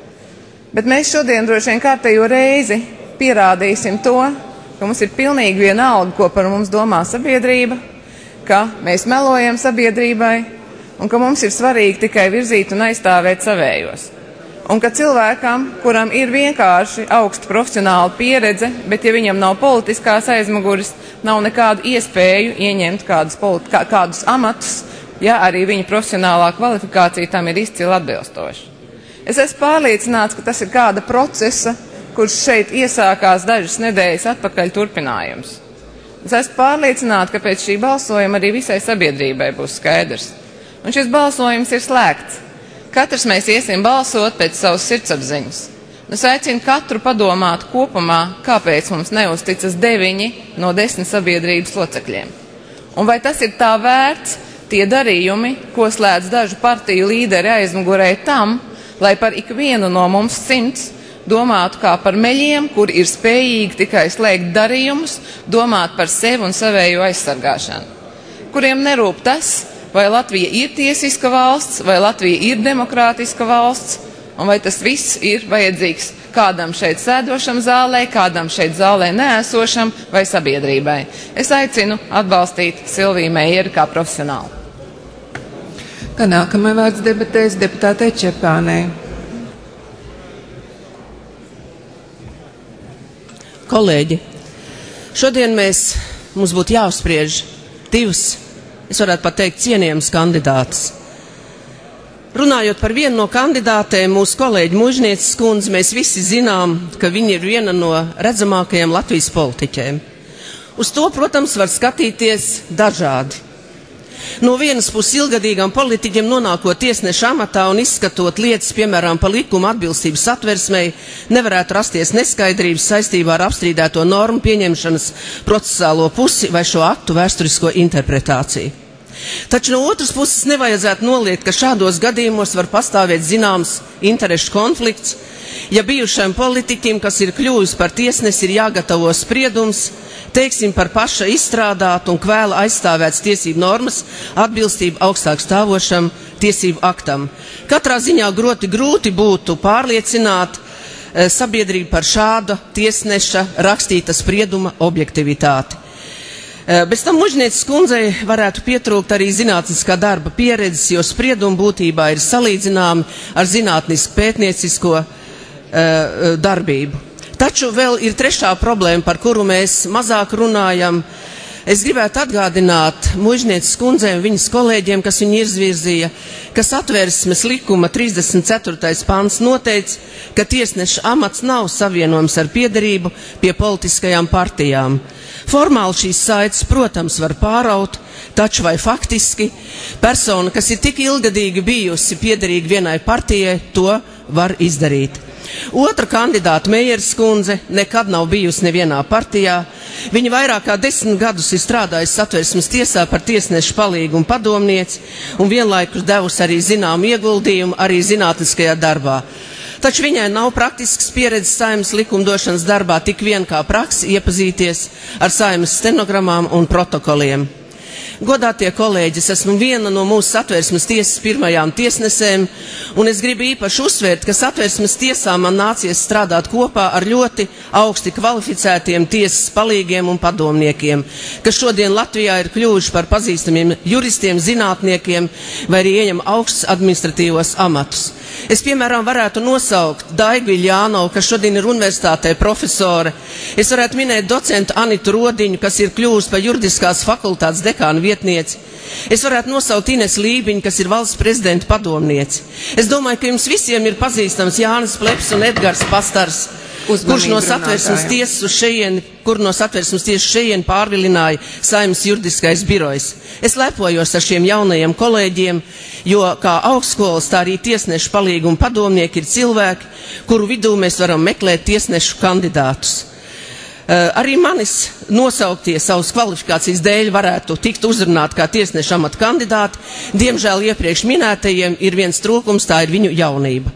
Bet mēs šodien droši vien kārtējo reizi pierādīsim to, ka mums ir pilnīgi vienalga, ko par mums domā sabiedrība, ka mēs melojam sabiedrībai un ka mums ir svarīgi tikai virzīt un aizstāvēt savējos. Un ka cilvēkam, kuram ir vienkārši augsta profesionāla pieredze, bet ja viņam nav politiskās aizmuguras, nav nekādu iespēju ieņemt kādus, politi- kā, kādus amatus ja arī viņa profesionālā kvalifikācija tam ir izcili atbilstoša. Es esmu pārliecināts, ka tas ir kāda procesa, kurš šeit iesākās dažas nedēļas atpakaļ turpinājums. Es esmu pārliecināta, ka pēc šī balsojuma arī visai sabiedrībai būs skaidrs. Un šis balsojums ir slēgts. Katrs mēs iesim balsot pēc savas sirdsapziņas. Es aicinu katru padomāt kopumā, kāpēc mums neuzticas deviņi no desmit sabiedrības locekļiem. Un vai tas ir tā vērts tie darījumi, ko slēdz dažu partiju līderi aizmugurē tam, lai par ikvienu no mums simts domātu kā par meļiem, kur ir spējīgi tikai slēgt darījumus, domāt par sevi un savēju aizsargāšanu. Kuriem nerūp tas, vai Latvija ir tiesiska valsts, vai Latvija ir demokrātiska valsts, un vai tas viss ir vajadzīgs kādam šeit sēdošam zālē, kādam šeit zālē neesošam vai sabiedrībai. Es aicinu atbalstīt Silviju Meijeru kā profesionālu. Kā nākamai vārds debatēs deputātei Čepānei. Kolēģi, šodien mēs, mums būtu jāuzspriež divus, es varētu pat teikt, cienījams kandidātus. Runājot par vienu no kandidātēm, mūsu kolēģi Mužnieces kundzi, mēs visi zinām, ka viņa ir viena no redzamākajām Latvijas politiķēm. Uz to, protams, var skatīties dažādi. No vienas puses ilgadīgām politiķiem nonākot tiesneša amatā un izskatot lietas, piemēram, par likuma atbilstības satversmei, nevarētu rasties neskaidrības saistībā ar apstrīdēto normu pieņemšanas procesālo pusi vai šo aktu vēsturisko interpretāciju. Taču no otras puses nevajadzētu noliegt, ka šādos gadījumos var pastāvēt zināms interešu konflikts, ja bijušajam politiķim, kas ir kļuvis par tiesnesi, ir jāgatavo spriedums, teiksim, par paša izstrādātu un kvēla aizstāvētas tiesību normas atbilstību augstāk stāvošam tiesību aktam. Katrā ziņā groti grūti būtu pārliecināt e, sabiedrību par šāda tiesneša rakstīta sprieduma objektivitāti. Bez tam Mužnieces kundzei varētu pietrūkt arī zinātniskā darba pieredzes, jo spriedumi būtībā ir salīdzināmi ar zinātnisku pētniecisko uh, darbību. Taču vēl ir trešā problēma, par kuru mēs mazāk runājam. Es gribētu atgādināt Mužnieces kundzei un viņas kolēģiem, kas viņu izvirzīja, ka Satversmes likuma trīsdesmit ceturtais pants noteica, ka tiesneša amats nav savienojams ar piederību pie politiskajām partijām. Formāli šīs saites, protams, var pāraut, taču vai faktiski persona, kas ir tik ilgadīgi bijusi piederīga vienai partijai, to var izdarīt. Otra kandidāta Meijeras kundze nekad nav bijusi nevienā partijā. Viņa vairāk kā desmit gadus ir strādājusi Satversmes tiesā par tiesnešu palīgu un padomnieci un vienlaikus devusi arī zināmu ieguldījumu arī zinātniskajā darbā. Taču viņai nav praktiskas pieredzes Saeimas likumdošanas darbā, tik vien kā praksi iepazīties ar Saeimas stenogramām un protokoliem. Godātie kolēģi, es esmu viena no mūsu Satversmes tiesas pirmajām tiesnesēm, un es gribu īpaši uzsvērt, ka Satversmes tiesā man nācies strādāt kopā ar ļoti augsti kvalificētiem tiesas palīgiem un padomniekiem, kas šodien Latvijā ir kļuvuši par pazīstamiem juristiem, zinātniekiem vai arī ieņem augstus administratīvos amatus. Es, piemēram, varētu nosaukt Daigu Iļānovu, kas šodien ir universitātē profesore. Es varētu minēt docentu Anitu Rodiņu, kas ir kļuvusi par juridiskās fakultātes dekānu vietnieci. Es varētu nosaukt Ines Lībiņu, kas ir valsts prezidenta padomnieci. Es domāju, ka jums visiem ir pazīstams Jānis Pleps un Edgars Pastars, kurš no Satversmes tiesas uz šejieni, kur no Satversmes tiesas šejieni pārvilināja Saeimas juridiskais birojs. Es lepojos ar šiem jaunajiem kolēģiem, jo kā augstskolas, tā arī tiesnešu palīgi un padomnieki ir cilvēki, kuru vidū mēs varam meklēt tiesnešu kandidātus. Uh, arī manis nosauktie savas kvalifikācijas dēļ varētu tikt uzrunāt kā tiesneša amata kandidāti. Diemžēl iepriekš minētajiem ir viens trūkums, tā ir viņu jaunība.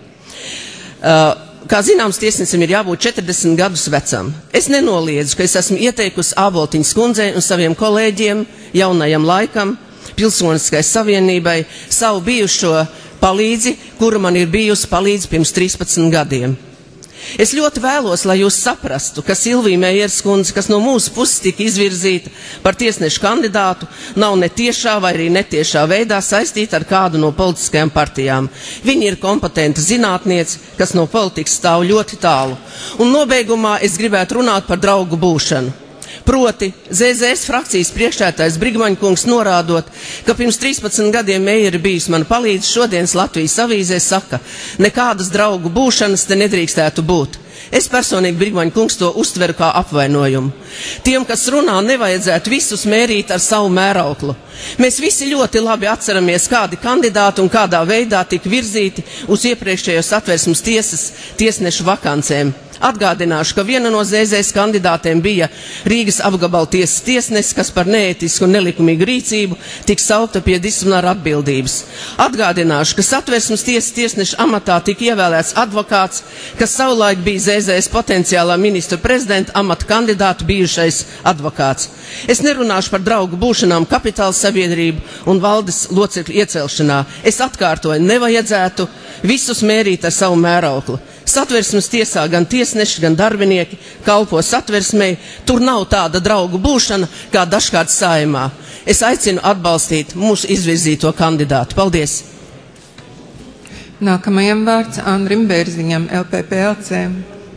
Uh, Kā zināms, tiesnesim ir jābūt četrdesmit gadus vecam. Es nenoliedzu, ka es esmu ieteikusi Āboltiņas kundzei un saviem kolēģiem jaunajam laikam, Pilsoniskai savienībai, savu bijušo palīdzi, kura man ir bijusi palīdzi pirms trīspadsmit gadiem. Es ļoti vēlos, lai jūs saprastu, ka Silvija Meijeras kundze, kas no mūsu puses tika izvirzīta par tiesnešu kandidātu, nav ne tiešā vai arī netiešā veidā saistīta ar kādu no politiskajām partijām. Viņa ir kompetenta zinātniece, kas no politikas stāv ļoti tālu. Un nobeigumā es gribētu runāt par draugu būšanu. Proti, Z Z S frakcijas priekšsēdētājs Brigmaņkungs norādot, ka pirms trīspadsmit gadiem Meijeri bijis man palīdz, šodienas Latvijas avīzē saka, nekādas draugu būšanas te nedrīkstētu būt. Es personīgi Brigmaņkungs to uztveru kā apvainojumu. Tiem, kas runā, nevajadzētu visus mērīt ar savu mērauklu. Mēs visi ļoti labi atceramies, kādi kandidāti un kādā veidā tika virzīti uz iepriekšējos Satversmes tiesas tiesnešu vakancēm. Atgādināšu, ka viena no Z Z S kandidātēm bija Rīgas apgabala tiesas tiesnesis, kas par neētisku un nelikumīgu rīcību tika saukta pie disciplināra atbildības. Atgādināšu, ka Satversmes tiesas tiesneša amatā tika ievēlēts advokāts, kas savulaik bija Z Z S potenciālā ministra prezidenta amata kandidātu bijušais advokāts. Es nerunāšu par draugu būšanām kapitāla sabiedrību un valdes locekļu iecelšanā. Es atkārtoju, nevajadzētu visus mērīt ar savu mērauklu. Satversmes tiesā gan tiesneši, gan darbinieki kalpo Satversmei, tur nav tāda draugu būšana, kā dažkārt Saeimā. Es aicinu atbalstīt mūsu izvirzīto kandidātu. Paldies! Nākamajam vārds Andrim Bērziņam, L P P L C.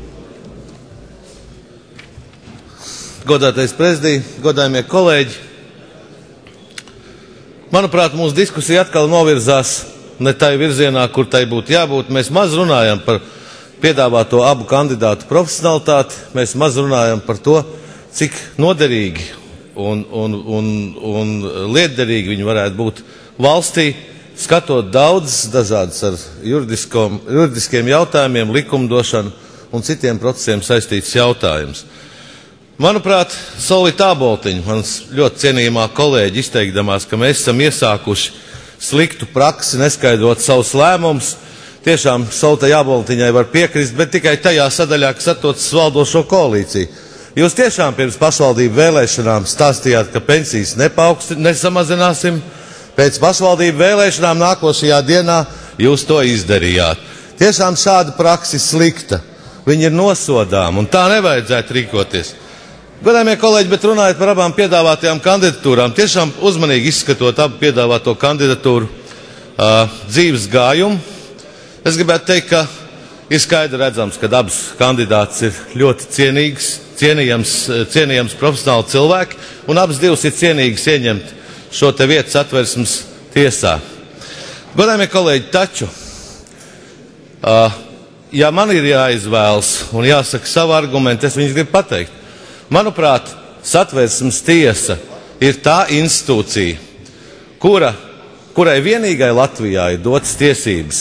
Godātais prezidij, godājumie kolēģi, manuprāt, mūsu diskusija atkal novirzās ne tai virzienā, kur tai būtu jābūt. Mēs maz runājam par piedāvāto abu kandidātu profesionalitāti, mēs maz runājam par to, cik noderīgi un, un, un, un lietderīgi viņi varētu būt valstī, skatot daudz dažādas ar juridiskiem jautājumiem, likumdošanu un citiem procesiem saistīts jautājums. Manuprāt, Solita Āboltiņa, mans ļoti cienījamā kolēģi, izteikdamās, ka mēs esam iesākuši sliktu praksi, neskaidrot savus lēmumus, tiešām Solitai Āboltiņai var piekrist, bet tikai tajā sadaļā, kas attiecas uz valdošo koalīciju. Jūs tiešām pirms pašvaldību vēlēšanām stāstījāt, ka pensijas nepauksti, nesamazināsim, pēc pašvaldību vēlēšanām nākošajā dienā jūs to izdarījāt. Tiešām šāda praksa slikta, viņi ir nosodām, un tā nevajadzētu rīkoties. Godājumie kolēģi, bet runājot par abām piedāvātajām kandidatūrām, tiešām uzmanīgi izskatot abu piedāvāto kandidatūru uh, dzīves gājumu, es gribētu teikt, ka ir skaidri redzams, ka abas kandidāts ir ļoti cienīgs, cienījams, cienījams profesionāli cilvēki, un abas divas ir cienīgas ieņemt šo te vietu Satversmes tiesā. Godājumie kolēģi, taču, uh, ja man ir jāizvēlas un jāsaka savu argumentu, es viņus gribu pateikt. Manuprāt, Satversmes tiesa ir tā institūcija, kura, kurai vienīgai Latvijā ir dotas tiesības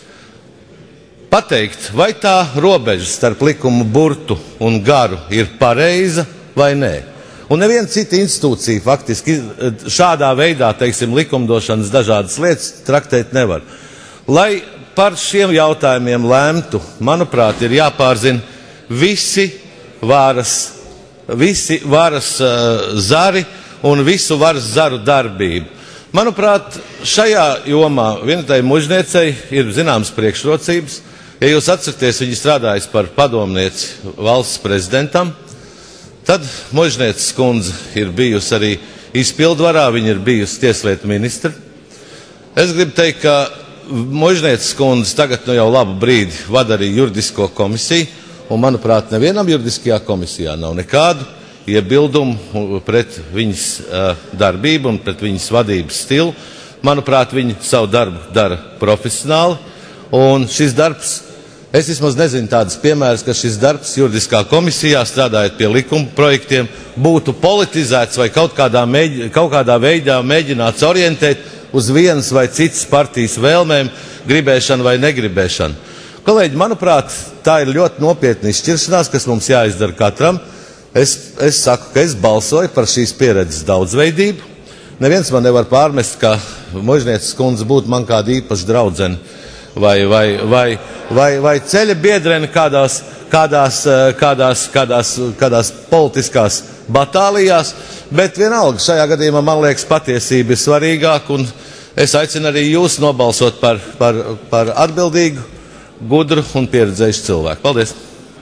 pateikt, vai tā robeža starp likumu burtu un garu ir pareiza vai nē. Un neviena cita institūcija faktiski šādā veidā, teiksim, likumdošanas dažādas lietas traktēt nevar. Lai par šiem jautājumiem lēmtu, manuprāt, ir jāpārzina visi varas visi varas uh, zari un visu varas zaru darbību. Manuprāt, šajā jomā Vinitai Mužniecei ir zināmas priekšrocības. Ja jūs atceraties, viņa strādājas par padomnieci valsts prezidentam, tad Mužnieces kundze ir bijusi arī izpildvarā, viņa ir bijusi tieslietu ministra. Es gribu teikt, ka Mužnieces kundze tagad nu jau labu brīdi vada arī juridisko komisiju, un, manuprāt, nevienam juridiskajā komisijā nav nekādu iebildumu pret viņas uh, darbību un pret viņas vadības stilu. Manuprāt, viņa savu darbu dara profesionāli, un šis darbs, es vismaz nezinu tādas piemēras, ka šis darbs juridiskā komisijā, strādājot pie likuma projektiem, būtu politizēts vai kaut kādā, mēģi, kaut kādā veidā mēģināts orientēt uz vienas vai citas partijas vēlmēm, gribēšanu vai negribēšanu. Kolēģi, manuprāt, tā ir ļoti nopietna izšķiršanās, kas mums jāizdara katram. Es, es saku, ka es balsoju par šīs pieredzes daudzveidību. Neviens man nevar pārmest, ka Mužnieces kundze būtu man kāda īpaša draudzene vai, vai, vai, vai, vai ceļa biedrene kādās, kādās, kādās, kādās, kādās politiskās batālijās, bet vienalga šajā gadījumā man liekas patiesība ir svarīgāka, un es aicinu arī jūs nobalsot par, par, par atbildīgu, gudru un pieredzējušu cilvēku. Paldies!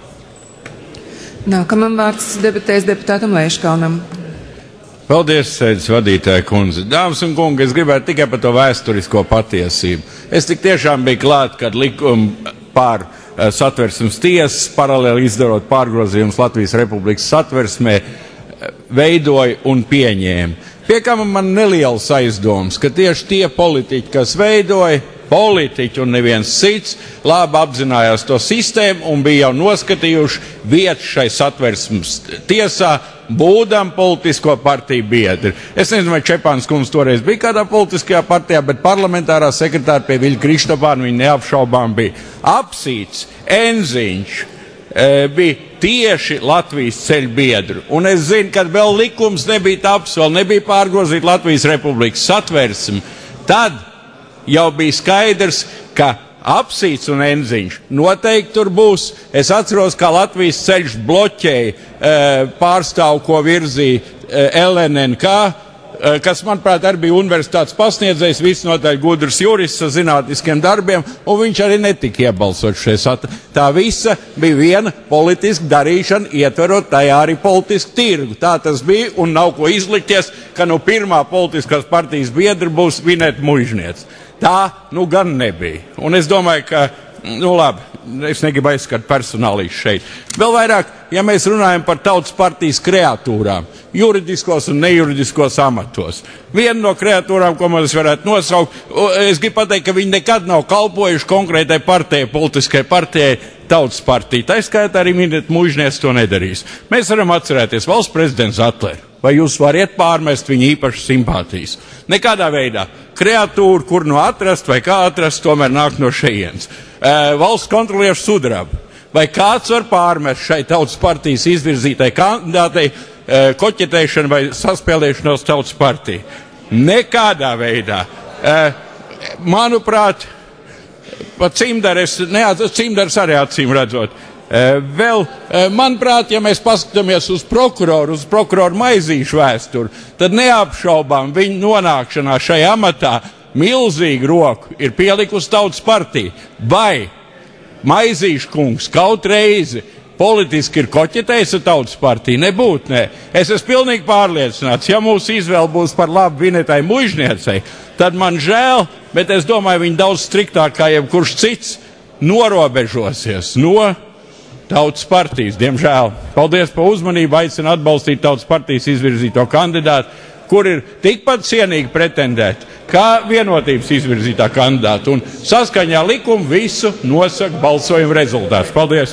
Nākamam vārds debatēs deputātam Leiškalnam. Paldies, sēdes vadītāja kundze. Dāmas un kungi, es gribētu tikai par to vēsturisko patiesību. Es tik tiešām biju klāt, kad likumu pār uh, Satversmes tiesas, paralēli izdarot pārgrozījumus Latvijas Republikas satversmē, veidoja un pieņēma. Pie kā man neliels aizdoms, ka tieši tie politiķi, kas veidoja, politiķi un neviens cits, labi apzinājās to sistēmu un bija jau noskatījuši vietu šai Satversmes tiesā, būdam politisko partiju biedri. Es nezinu, vai Čepāns kundze toreiz bija kādā politiskajā partijā, bet parlamentārā sekretāra pie Viļa Kristopāna viņa neapšaubām bija. Apsīts, Enziņš, bija tieši Latvijas ceļu biedru. Un es zinu, kad vēl likums nebija taps, vēl nebija pārgrozīt Latvijas Republikas Satversmi, tad jau bija skaidrs, ka Apsīts un Enziņš noteikti tur būs. Es atceros, kā Latvijas ceļš bloķēja e, pārstāvu, ko virzīja e, L N N K, e, kas, manuprāt, arī bija universitātes pasniedzējs, visnotaļ gudrs jurists ar zinātniskiem darbiem, un viņš arī netika iebalsot šeit. Tā visa bija viena politiska darīšana, ietverot tajā arī politisku tirgu. Tā tas bija, un nav ko izlikties, ka no pirmā politiskās partijas biedra būs Vineta Muižniece. Tā nu gan nebija. Un es domāju, ka, nu labi, es negribu aizskart personālīšu šeit. Vēl vairāk, ja mēs runājam par tautas partijas kreatūrām, juridiskos un nejuridiskos amatos. Viena no kreatūrām, ko mēs varētu nosaukt, es gribu pateikt, ka viņi nekad nav kalpojuši konkrētai partijai, politiskai partijai, tautas partija. Tā skaitā arī Vineta Muižniece to nedarīs. Mēs varam atcerēties valsts prezidents Atleru. Vai jūs variet pārmest viņa īpašas simpātijas? Nekādā veidā. Kreatūra, kur no atrast vai kā atrast, tomēr nāk no šejienes. E, valsts kontrolieris Sudraba. Vai kāds var pārmest šai tautas partijas izvirzītai kandidātei e, koķetēšanu vai saspēlēšanos tautas partiju? Nekādā veidā. E, manuprāt, pa Cimdares, neat, Cimdares arī acīm redzot. Vēl, manuprāt, ja mēs paskatāmies uz prokuroru, uz prokuroru Maizīšu vēsturi, tad neapšaubām viņa nonākšanā šajā amatā milzīgu roku ir pielikusi tautas partija. Vai Maizīšu kungs kaut reizi politiski ir koķetējis ar tautas partiju? Nebūt, nē. Es esmu pilnīgi pārliecināts, ja mūsu izvēle būs par labu Vinetai Muižniecei, tad man žēl, bet es domāju, viņa daudz striktāk kā jebkurš cits norobežosies no Tautas partijas, diemžēl. Paldies par uzmanību, aicinu atbalstīt Tautas partijas izvirzīto kandidātu, kur ir tikpat cienīgi pretendēt, kā vienotības izvirzītā kandidāta. Un saskaņā likumu visu nosaka balsojuma rezultāts. Paldies!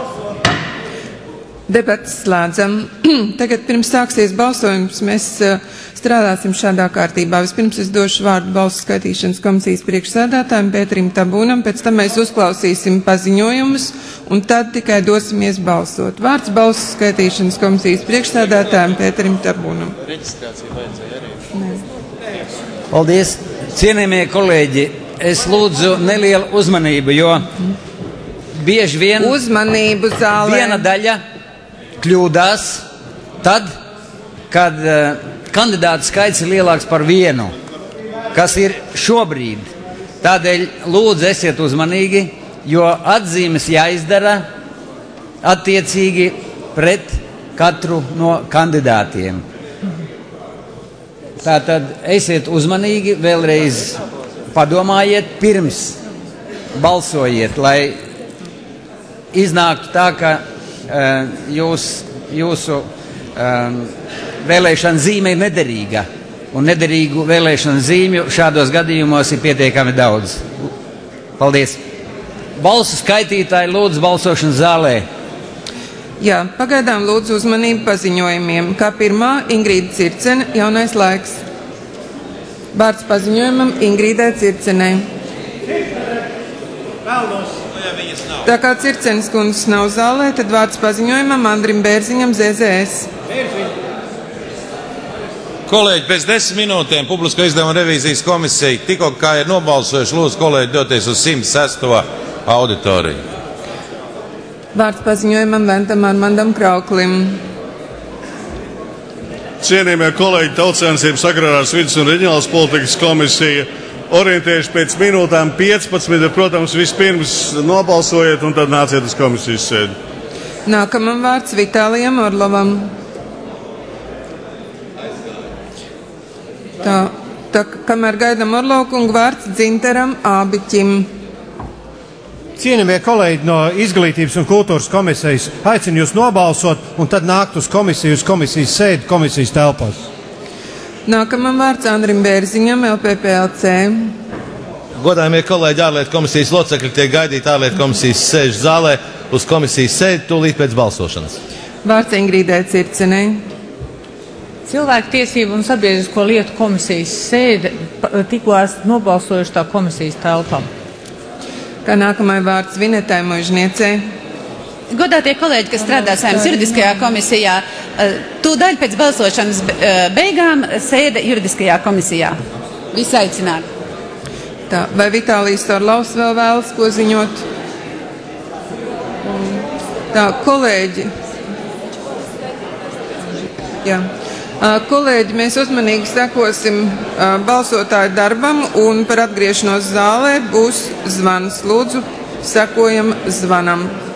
Debats slēdzam. Tagad pirms sāksies balsojums, mēs uh, strādāsim šādā kārtībā. Vispirms es došu vārdu balsu skaitīšanas komisijas priekšsēdētājiem Pēterim Tabūnam, pēc tam mēs uzklausīsim paziņojumus un tad tikai dosimies balsot. Vārds balsu skaitīšanas komisijas priekšsēdētājiem Pēterim Tabūnam. Reģistrācija vajadzēja arī. Paldies. Cienījamie kolēģi, es lūdzu nelielu uzmanību, jo bieži vien uzmanību zālē. Viena daļa kļūdās tad, kad uh, kandidātu skaits ir lielāks par vienu, kas ir šobrīd. Tādēļ lūdzu esiet uzmanīgi, jo atzīmes jāizdara attiecīgi pret katru no kandidātiem. Tātad esiet uzmanīgi, vēlreiz padomājiet pirms balsojiet, lai iznāktu tā, ka Uh, jūs, jūsu um, vēlēšana zīme ir nederīga, un nederīgu vēlēšana zīmju šādos gadījumos ir pietiekami daudz. Paldies! Balsu skaitītāji lūdzu balsošanas zālē. Jā, pagaidām lūdzu uzmanību paziņojumiem. Kā pirmā Ingrīda Circene, jaunais laiks. Vārds paziņojumam Ingrīdai Circenei. Pelnos. Tā kā Circenes kundzes nav zālē, tad vārds paziņojumam Andrim Bērziņam, Z Z S. Kolēģi, pēc desmit minūtēm Publisko izdevumu revīzijas komisija tikko kā ir nobalsojuši, lūdzu kolēģi doties uz simt sesto auditoriju. Vārds paziņojumam Ventam Armandam Krauklim. Cienījamie kolēģi, Tautssaimniecības agrārās vides un reģionālās politikas komisija orientējuši pēc minūtām piecpadsmit, protams, vispirms nobalsojiet un tad nāciet uz komisijas sēdi. Nākamam vārds Vitālijam Orlovam. Tā, tā kamēr gaidam Orlovu kungu, vārds Dzintaram Ābiķim. Cienījamie kolēģi no Izglītības un kultūras komisijas, aicinu jūs nobalsot un tad nākt uz komisiju, uz komisijas sēdi, komisijas telpās. Nākamam vārds Andrim Bērziņam, L P P L C. Godājamie kolēģi, ārlietu komisijas locekļi tiek gaidīti ārlietu komisijas sēžu zālē uz komisijas sēdi tūlīt pēc balsošanas. Vārds Ingrīdai Circenei. Cilvēku tiesību un sabiedrisko lietu komisijas sēde tikko esat nobalsojuši tā komisijas telpā. Kā nākamai vārds Vinetai Možniecei. Godātie kolēģi, kas strādā Saeimas juridiskajā komisijā, tūdaļ pēc balsošanas beigām sēde juridiskajā komisijā. Visi aicināti. Tā, vai Vitālijs Orlovs vēl vēlas ko ziņot? Tā, kolēģi. Jā. Kolēģi, mēs uzmanīgi sekosim balsotāju darbam un par atgriešanos zālē būs zvans. Lūdzu, sekojam zvanam.